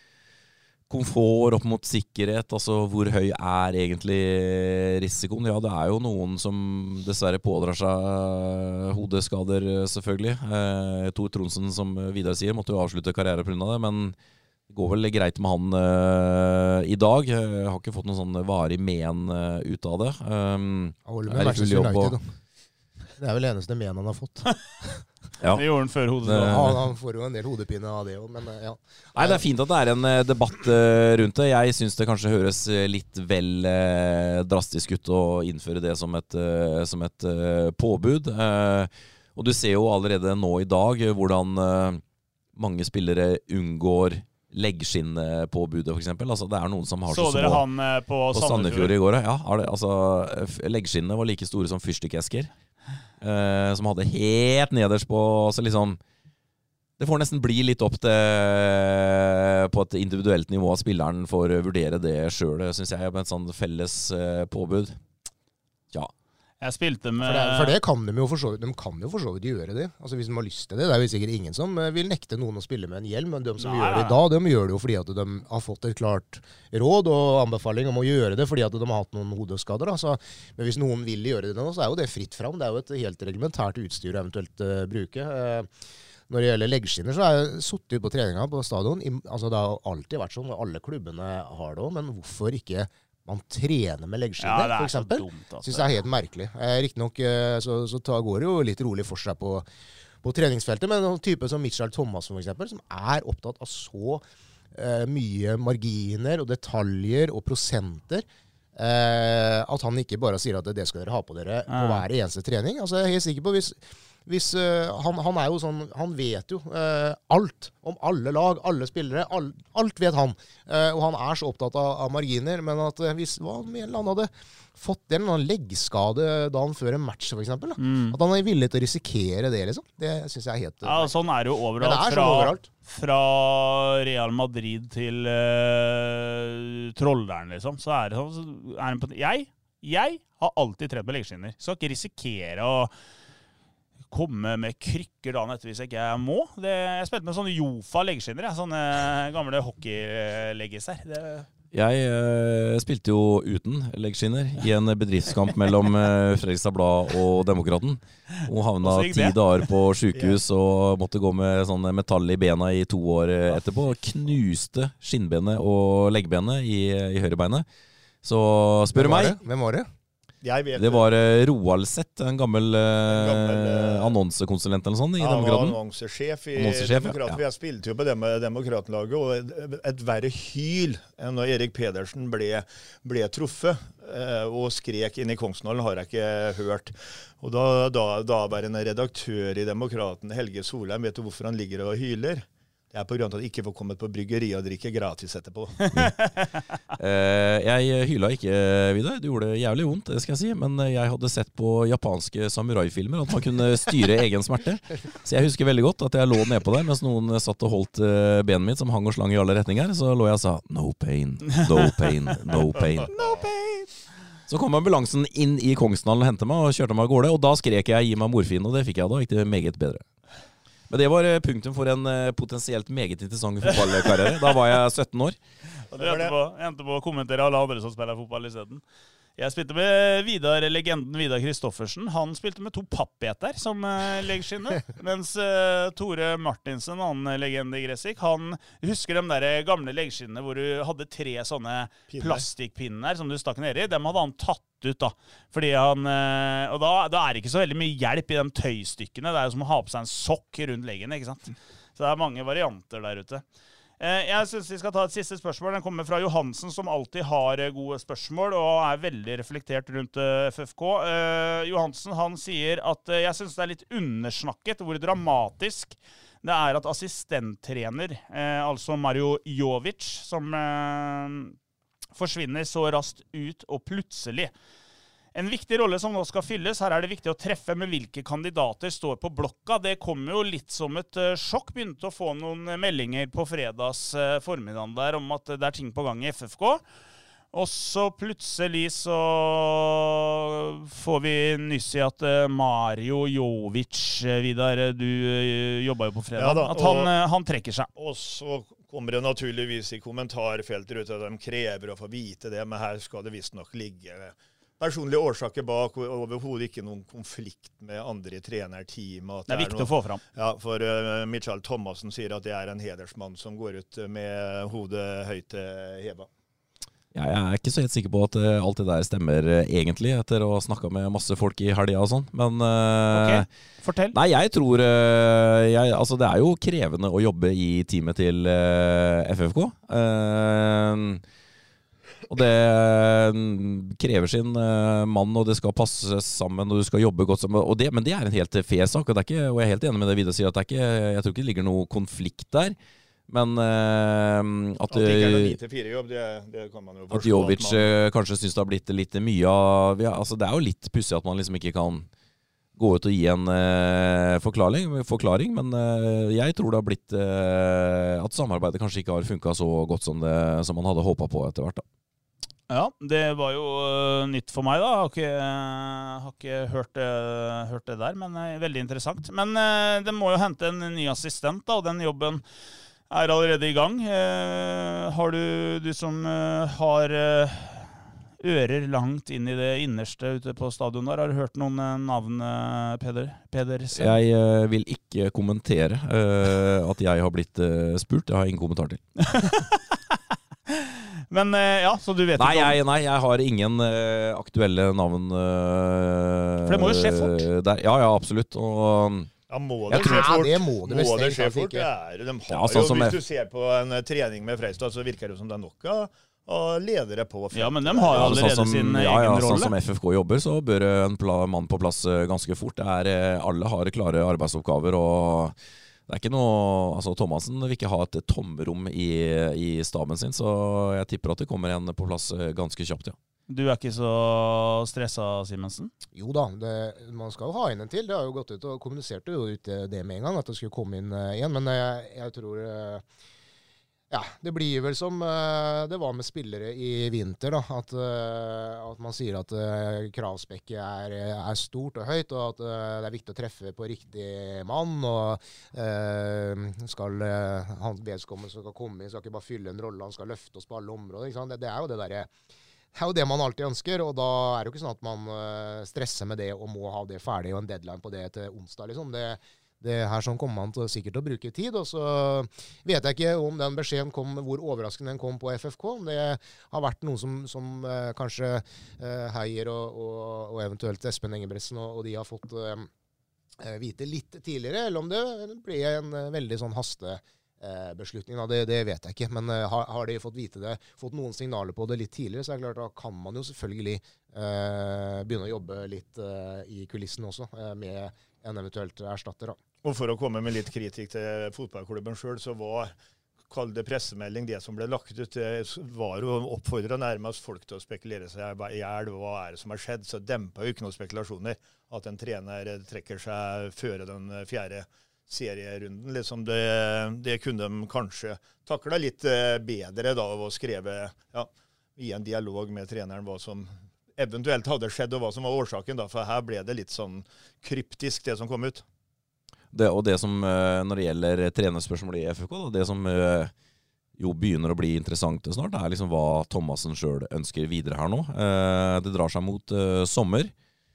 komfort opp mot sikkerhet. Altså hvor høy egentlig risikoen? Ja, det jo noen som dessverre pådrar seg hodeskader, selvfølgelig. Tor Tronsen, som Vidar sier, måtte jo avslutte karriere på grunn av det, men det går vel greit med han i dag. Jeg har ikke fått noen sånn varig men ut av det. I full jobb og det vel eneste men han har fått. Ja. Det gjorde han før hodeskaden. Han får jo en del hodepine av det også, men ja. Nei, det fint at det en debatt rundt det. Jeg synes det kanskje høres litt vel drastisk ut å innføre det som et påbud. Og du ser jo allerede nå i dag hvordan mange spillere unngår leggskinnpåbudet, for eksempel. Altså, det noen som har så dere han på Sandefjord i går? Ja, leggskinnene var like store som fyrstikkesker. Som hadde helt nederst på så liksom, det får nesten bli litt opp til på et individuelt nivå at spilleren får vurdere det selv, synes jeg, med et sånn felles påbud. Ja. Jeg spilte med... For det kan de jo for så vidt gjøre det. Altså hvis de har lyst til det. Det jo sikkert ingen som vil nekte noen å spille med en hjelm, men de som gjør det i dag, de gjør det jo fordi at de har fått et klart råd og anbefaling om å gjøre det, fordi at de har hatt noen hodeskader. Altså. Men hvis noen vil gjøre det nå, så jo det fritt fram. Det jo et helt reglementært utstyr å eventuelt bruke. Når det gjelder leggskinner, så jeg suttet på treninga på stadion. Altså det har alltid vært sånn, alle klubbene har det også, men hvorfor ikke man trener med leggskinner, for eksempel? Synes jeg helt merkelig. Riktignok så går det jo litt rolig for seg på treningsfeltet, men en type som Michael Thomassen, for eksempel, som opptatt av så mye marginer og detaljer og prosenter, at han ikke bare sier at det skal dere ha på dere på hver eneste trening. Altså, jeg helt sikker på hvis han jo sånn, han vet jo alt om alle lag, alle spillere, alt vet han. Og han så opptatt av marginer, men at hvis en eller annen hadde fått en leggskade dagen før en match, for eksempel, at han villig til å risikere det, liksom. Det synes jeg helt... Ja, sånn det jo overalt. Det sånn overalt. Fra Real Madrid til Trollderen, liksom, så det sånn, jeg har alltid trent med leggskinner. Skal ikke risikere å komme med krykker dagen etter hvis jeg ikke må. Jeg spilte med sånne Jofa-leggskinner, sånne gamle hockeyleggiser. Jeg spilte jo uten leggskinner i en bedriftskamp mellom Fredrikstad Blad og Demokraten, og havna 10 dager på sykehus og måtte gå med sånn metall i bena i 2 år etterpå. Knuste skinnbenet og leggbenet i høyrebeinet. Så spør du meg... Hvem var det? Det var Roald Sett, en gammel annonsekonsulent eller sånn i Demokraten. Han var annonsesjef i Demokraten. Ja. Jeg spilte jo på Demokratlaget, og et verre hyl enn når Erik Pedersen ble truffet og skrek inn i Kongsnålen har jeg ikke hørt. Og da var en redaktør i Demokraten, Helge Solheim, vet du hvorfor han ligger og hyler? Det på grunn av at jeg ikke får kommet på bryggeri og drikke gratis etterpå. Jeg hyla ikke, Vidar. Det gjorde jævlig vondt, det skal jeg si. Men jeg hadde sett på japanske samurai-filmer at man kunne styre egen smerte. Så jeg husker veldig godt at jeg lå nedpå der mens noen satt og holdt benet mitt som hang og slang i alle retninger. Så lå jeg og sa, no pain, no pain, no pain. No pain. Så kom ambulansen inn i Kongsnalen og hentet meg og kjørte meg av gårde. Og da skrek jeg, gi meg morfin, og det fikk jeg da. Gikk det meget bedre. Men det var punktum for en potensielt meget interessant fotballkarriere. Da var jeg 17 år. Og du endte på å kommentere alle andre som spiller fotball i stedet. Jeg spilte med legenden Vidar Kristoffersen. Han spilte med 2 pappeter som leggskinne. Mens Tore Martinsen, han legende i Gressvik, han husker de der gamle leggskinnene hvor du hadde 3 sånne plastikkpinner som du stakk ned i. Dem hadde han tatt ut da. Fordi han, og da det ikke så veldig mye hjelp i de tøystykkene. Det jo som å ha på seg en sokk rundt leggen, ikke sant? Så det mange varianter der ute. Jeg synes vi skal ta et siste spørsmål. Den kommer fra Johansen, som alltid har gode spørsmål og veldig reflektert rundt FFK. Johansen, han sier at jeg synes det litt undersnakket hvor dramatisk det at assistenttrener, altså Mario Jovic, som forsvinner så raskt ut og plutselig. En viktig rolle som nå skal fylles, her det viktig å treffe med hvilke kandidater står på blokka. Det kom jo litt som et sjokk, begynte å få noen meldinger på fredags formiddag der om at det ting på gang i FFK. Og så plutselig så får vi nyss I at Mario Jovic, Vidar, du jobber jo på fredag, Ja da, at han trekker seg. Og så kommer det naturligvis I kommentarfelter ut at de krever å få vite det, men her skal det visst nok ligge personlige årsaker bak, og overhodet ikke noen konflikt med andre I trenerteamet. Det viktig å få fram. Ja, for Michael Thomassen sier at det en hedersmann som går ut med hodet høyt heva. Ja, jeg ikke så helt sikker på at alt det der stemmer egentlig, etter å ha snakket med masse folk I helgen og sånn, men Ok, fortell. Nei, jeg tror altså det jo krevende å jobbe I teamet til FFK. Og det krever sin mann, og det skal passe sammen, og du skal jobbe godt sammen. Men det en helt fair sak, og jeg er helt enig med det Vidar sier, at jeg tror ikke det ligger noe konflikt der. Men at det ikke noe 9-4-jobb, det kan man jo forstå. At Jovic kanskje synes det har blitt litt mye av altså det jo litt pussig at man liksom ikke kan gå ut og gi en forklaring, men jeg tror det har blitt at samarbeidet kanskje ikke har funket så godt som man hadde håpet på etter hvert da. Ja, det var jo nytt for meg da. Har ikke hørt det der, men veldig interessant. Men det må jo hente en ny assistent da, og den jobben allerede I gang. Har du som har ører langt inn I det innerste ute på stadion der, har du hørt noen navn, Pedersen? Jeg vil ikke kommentere at jeg har blitt spurt. Det har jeg ingen kommentar til. Men ja, så du vet Nei, jeg har ingen aktuelle navn For det må jo skje fort. Der. Ja, absolutt. Og ja, må det skje fort? Det må det må det skje ikke. fort? De har ja, sånn jo, hvis du ser på en trening med Freistad, så virker det som det nok og ledere på feltet. Ja, men de har jo allerede sin egen rolle. Sånn som FFK jobber, så bør en mann på plass ganske fort. Alle har klare arbeidsoppgaver, og det ikke noe, altså Thomassen vil ikke ha et tomrom I staben sin, så jeg tipper at det kommer en på plass ganske kjapt, ja. Du ikke så stresset, Simensen? Jo da, man skal jo ha inn en til. Det har jo gått ut og kommuniserte jo ut det med en gang, at det skulle komme inn igjen. Men jeg tror, ja, det blir vel som det var med spillere I vinter, da. At man sier at kravspekket er stort og høyt, og at det viktig å treffe på riktig mann, og vedkommende skal komme inn, skal ikke bare fylle en rolle, han skal løfte oss på alle områder. Ikke sant? Det jo det der... Det jo det man alltid ønsker, og da det jo ikke sånn at man stresser med det og må ha det ferdig og en deadline på det til onsdag. Liksom. Det her sånn kommer man til sikkert å bruke tid, og så vet jeg ikke om den beskjeden kom, hvor overraskende den kom på FFK. Det har vært noen som kanskje Heier og eventuelt Espen Engebretsen og de har fått vite litt tidligere, eller om det ble en veldig sånn beslutning, det vet jeg ikke, men har de fått vite det, fått noen signaler på det litt tidligere, så det klart da kan man jo selvfølgelig begynne å jobbe litt I kulissen også, med en eventuelt erstatter da. Og for å komme med litt kritikk til fotballklubben selv, så kall det pressemelding, det som ble lagt ut, var jo oppfordret nærmest folk til å spekulere seg I hva det som har skjedd, så dempet jo ikke noen spekulasjoner at en trener trekker seg før den 4. serierunden. Liksom det kunne de kanskje taklet litt bedre da, og skrive I en dialog med treneren hva som eventuelt hadde skjedd, og hva som var årsaken da, for her ble det litt sånn kryptisk det som kom ut. Og det som, når det gjelder trenerspørsmål I FFK, da, det som jo begynner å bli interessant snart, liksom hva Thomassen selv ønsker videre her nå. Det drar seg mot sommer.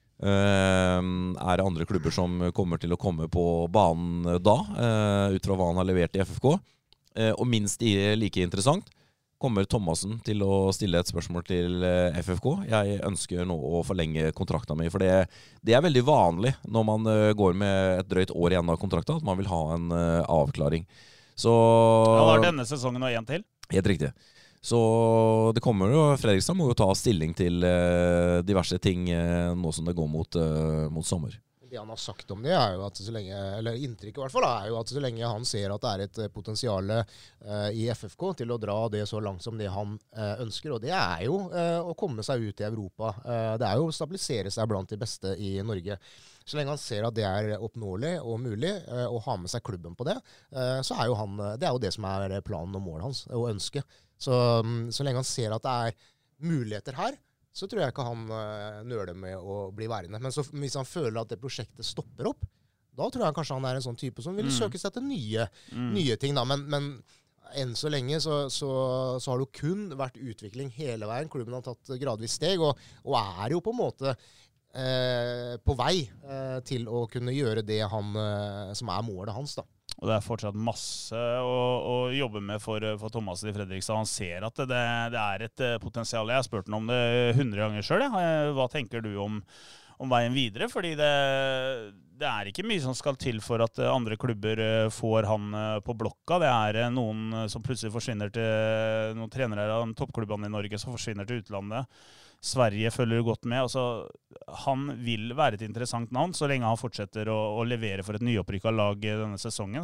Det andre klubber som kommer til å komme på banen da, ut fra hva han har levert I FFK. Og minst like interessant, kommer Thomassen til å stille et spørsmål til FFK. Jeg ønsker nå å forlenge kontrakten min, for det veldig vanlig når man går med et drøyt år igjen av kontrakten, at man vil ha en avklaring. Så ja, var denne sesongen og en til? Helt riktig. Så det kommer jo, Fredrikstad må jo ta stilling til diverse ting nå som det går mot sommer. Det han har sagt om det jo at så lenge, eller inntrykk I hvert fall, jo at så lenge han ser at det et potensial I FFK til å dra det så langt som det han ønsker, og det jo å komme seg ut I Europa. Det jo å stabilisere seg blant de beste I Norge. Så lenge han ser at det oppnåelig og mulig å ha med seg klubben på det, så jo han, det jo det som planen og målet hans, å ønske. Så lenge han ser at det muligheter her, så tror jeg ikke han nøler med å bli værende. Men så, hvis han føler at det prosjektet stopper opp, da tror jeg kanskje han en sånn type som vil søke seg til nye ting. Da. Men enn så lenge så har det jo kun vært utvikling hele veien. Klubben har tatt gradvis steg, og jo på en måte på vei til å kunne gjøre det som målet hans da. Og det fortsatt masse å jobbe med for Thomas i Fredrikstad. Han ser at det et potensial. Jeg har spurt han om det 100 ganger selv. Hva tenker du om veien videre? Fordi det ikke mye som skal til for at andre klubber får han på blokka. Det noen som plutselig forsvinner til noen trenere av toppklubbene i Norge som forsvinner til utlandet. Sverige følger godt med. Altså, han vil være et interessant navn så lenge han fortsetter å levere for et nyopprykket lag denne sesongen.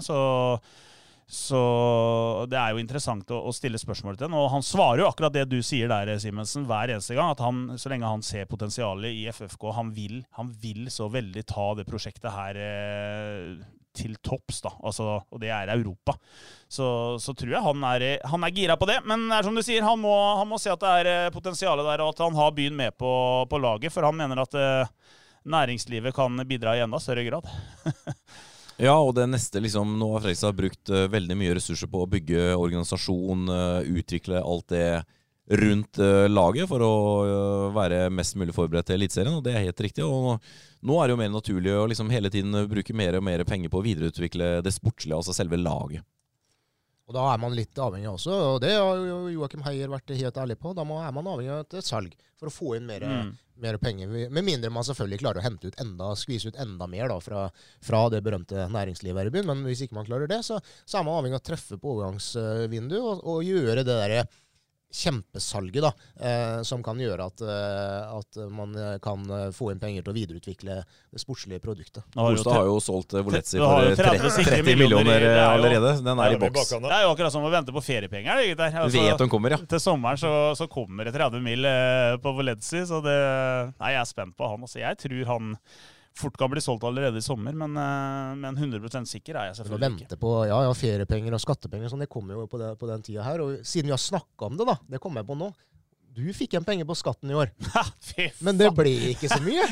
Så det jo interessant å stille spørsmål til den. Og han svarer jo akkurat det du sier der, Simensen, hver eneste gang. At så lenge han ser potensialet i FFK, han vil så veldig ta det prosjektet her til topps, da. Altså, og det Europa. Så tror jeg han gira på det. Men det som du sier, han må se at det potensialet der, og at han har byen med på laget, for han mener at næringslivet kan bidra i enda større grad. Ja, og det neste nå har Fredrikstad brukt veldig mye ressurser på å bygge organisasjon, utvikle alt det rundt laget for å være mest mulig forberedt til elitserien, og det helt riktig. Og nå det jo mer naturlig å hele tiden bruke mer og mer penger på å videreutvikle det sportslige, altså selve laget. Og da man litt avhengig også, og det har jo Joachim Heier vært helt ærlig på, da man avhengig av et salg for å få inn mer penger, med mindre man selvfølgelig klarer å hente ut skvise ut enda mer da, fra det berømte næringslivet her i byen, men hvis ikke man klarer det, så man avhengig av å treffe på overgangsvinduet og gjøre det der kjempesalget da, som kan gjøre at man kan få inn penger til å videreutvikle det sportslige produktet. Bostad har jo solgt Voletzi for 30 millioner allerede. Den i boks. Det jo akkurat som å vente på feriepenger. Altså, vet de kommer, ja. Til sommeren så kommer det 30 mil på Voletzi, så jeg spent på han. Altså, jeg tror han fort kan bli solgt allerede i sommer, men 100% sikker jeg selvfølgelig ikke. Vente på feriepenger og skattepenger, sånn, det kommer jo på den tida her, og siden vi har snakket om det da, det kommer jeg på nå, du fikk en penger på skatten i år. Men det ble ikke så mye.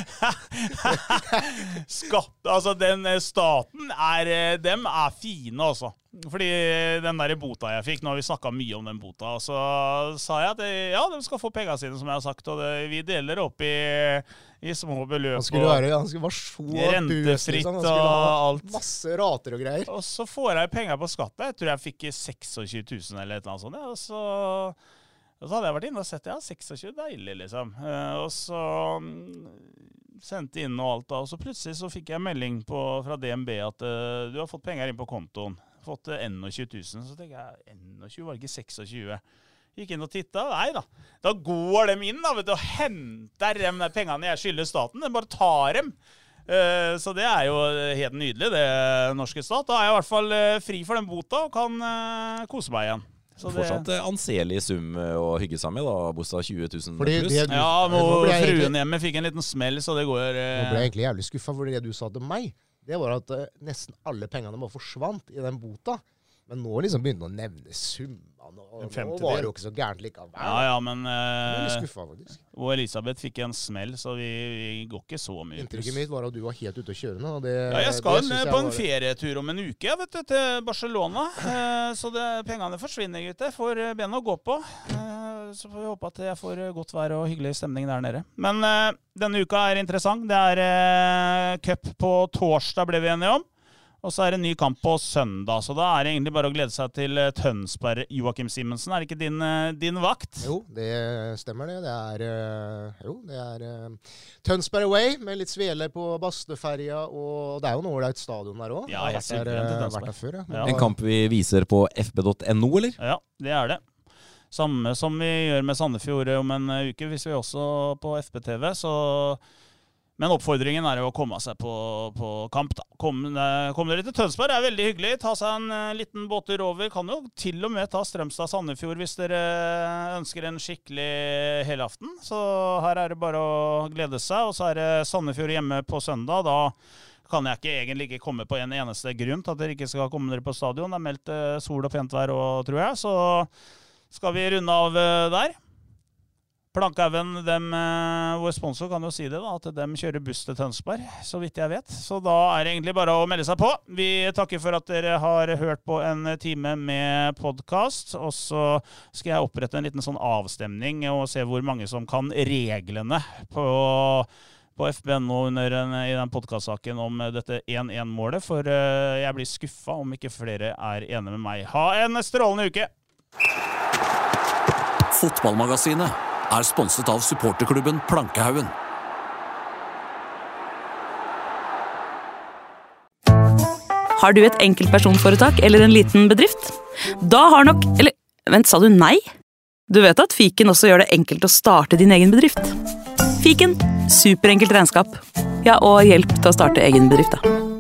Skatt, altså den staten dem fine også. Fordi den der bota jeg fikk, nå har vi snakket mye om den bota, og så sa jeg at de skal få pengene sine, som jeg har sagt, og vi deler opp i små beløp. Han skulle være så rentefritt og alt. Masse rater og greier. Og så får jeg penger på skatten. Jeg tror jeg fikk 26 000 eller et eller annet sånt, og så hadde jeg vært inne og sett, 26, deilig liksom. Og så sendte inn og alt da, og så plutselig så fikk jeg melding fra DNB at du har fått penger inn på kontoen. Fått 21 000, så tenker jeg, 21 var det ikke 26. Gikk inn og tittet, nei da. Da går de inn da, vet du, og henter de pengene jeg skylder staten, de bare tar dem. Så det jo helt nydelig, det norske stat. Da jeg i hvert fall fri for den bota og kan kose meg igjen. Fortsatt anselig sum å hygge seg med da, Bostad 20 000 pluss. Fruen hjemme fikk en liten smell, så det går... Nå ble jeg egentlig jævlig skuffet, for det du sa til meg, det var at nesten alle pengene bare forsvant i den bota. Men nå begynner å nevne summene, og nå var det jo ikke så gærent likevel. Ja, men... Jeg ble skuffet, faktisk. Og Elisabeth fikk en smell, så vi går ikke så mye. Inntrykket mitt var at du var helt ute å kjøre nå. Jeg skal på en ferietur om en uke, vet du, til Barcelona. Så pengene forsvinner, gutter. Får ben å gå på. Så får vi håpe at jeg får godt vær og hyggelig stemning der nede. Men denne uka interessant. Det cup på torsdag, ble vi enige om. Og så det en ny kamp på søndag, så da det egentlig bare å glede seg til Tønsberg. Joachim Simensen, det ikke din vakt? Jo, det stemmer det. Det Tønsberg away, med litt svele på Basteferja, og det jo noe ålreit stadion der også. Ja, jeg har vært der før. Ja. En kamp vi viser på fb.no, eller? Ja, det det. Samme som vi gjør med Sandefjord om en uke, hvis vi også på FBTV, så... Men oppfordringen jo å komme seg på kamp da. Kom dere til Tønsberg, det veldig hyggelig. Ta seg en liten båter over. Kan jo til og med ta Strømstad-Sandefjord hvis dere ønsker en skikkelig helaften. Så her det bare å glede seg. Og så det Sandefjord hjemme på søndag. Da kan jeg egentlig ikke komme på en eneste grunn til at dere ikke skal komme dere på stadion. Det meldt sol og pent vær, tror jeg. Så skal vi runde av der. Plankhaugen, vår sponsor kan jo si det da, at de kjører buss til Tønsberg, så vidt jeg vet. Så da er det egentlig bare å melde seg på. Vi takker for at dere har hørt på en time med podcast, og så skal jeg opprette en liten sånn avstemning og se hvor mange som kan reglene på FBNO i den podcastsaken om dette 1-1-målet, for jeg blir skuffet om ikke flere er enige med meg. Ha en strålende uke! Fotballmagasinet er sponset av supporterklubben Plankhaugen. Har du et enkeltpersonforetak eller en liten bedrift? Da har nok... Eller, vent, sa du nei? Du vet at Fiken også gjør det enkelt å starte din egen bedrift. Fiken, superenkelt regnskap. Ja, og hjelp til å starte egen bedrift da.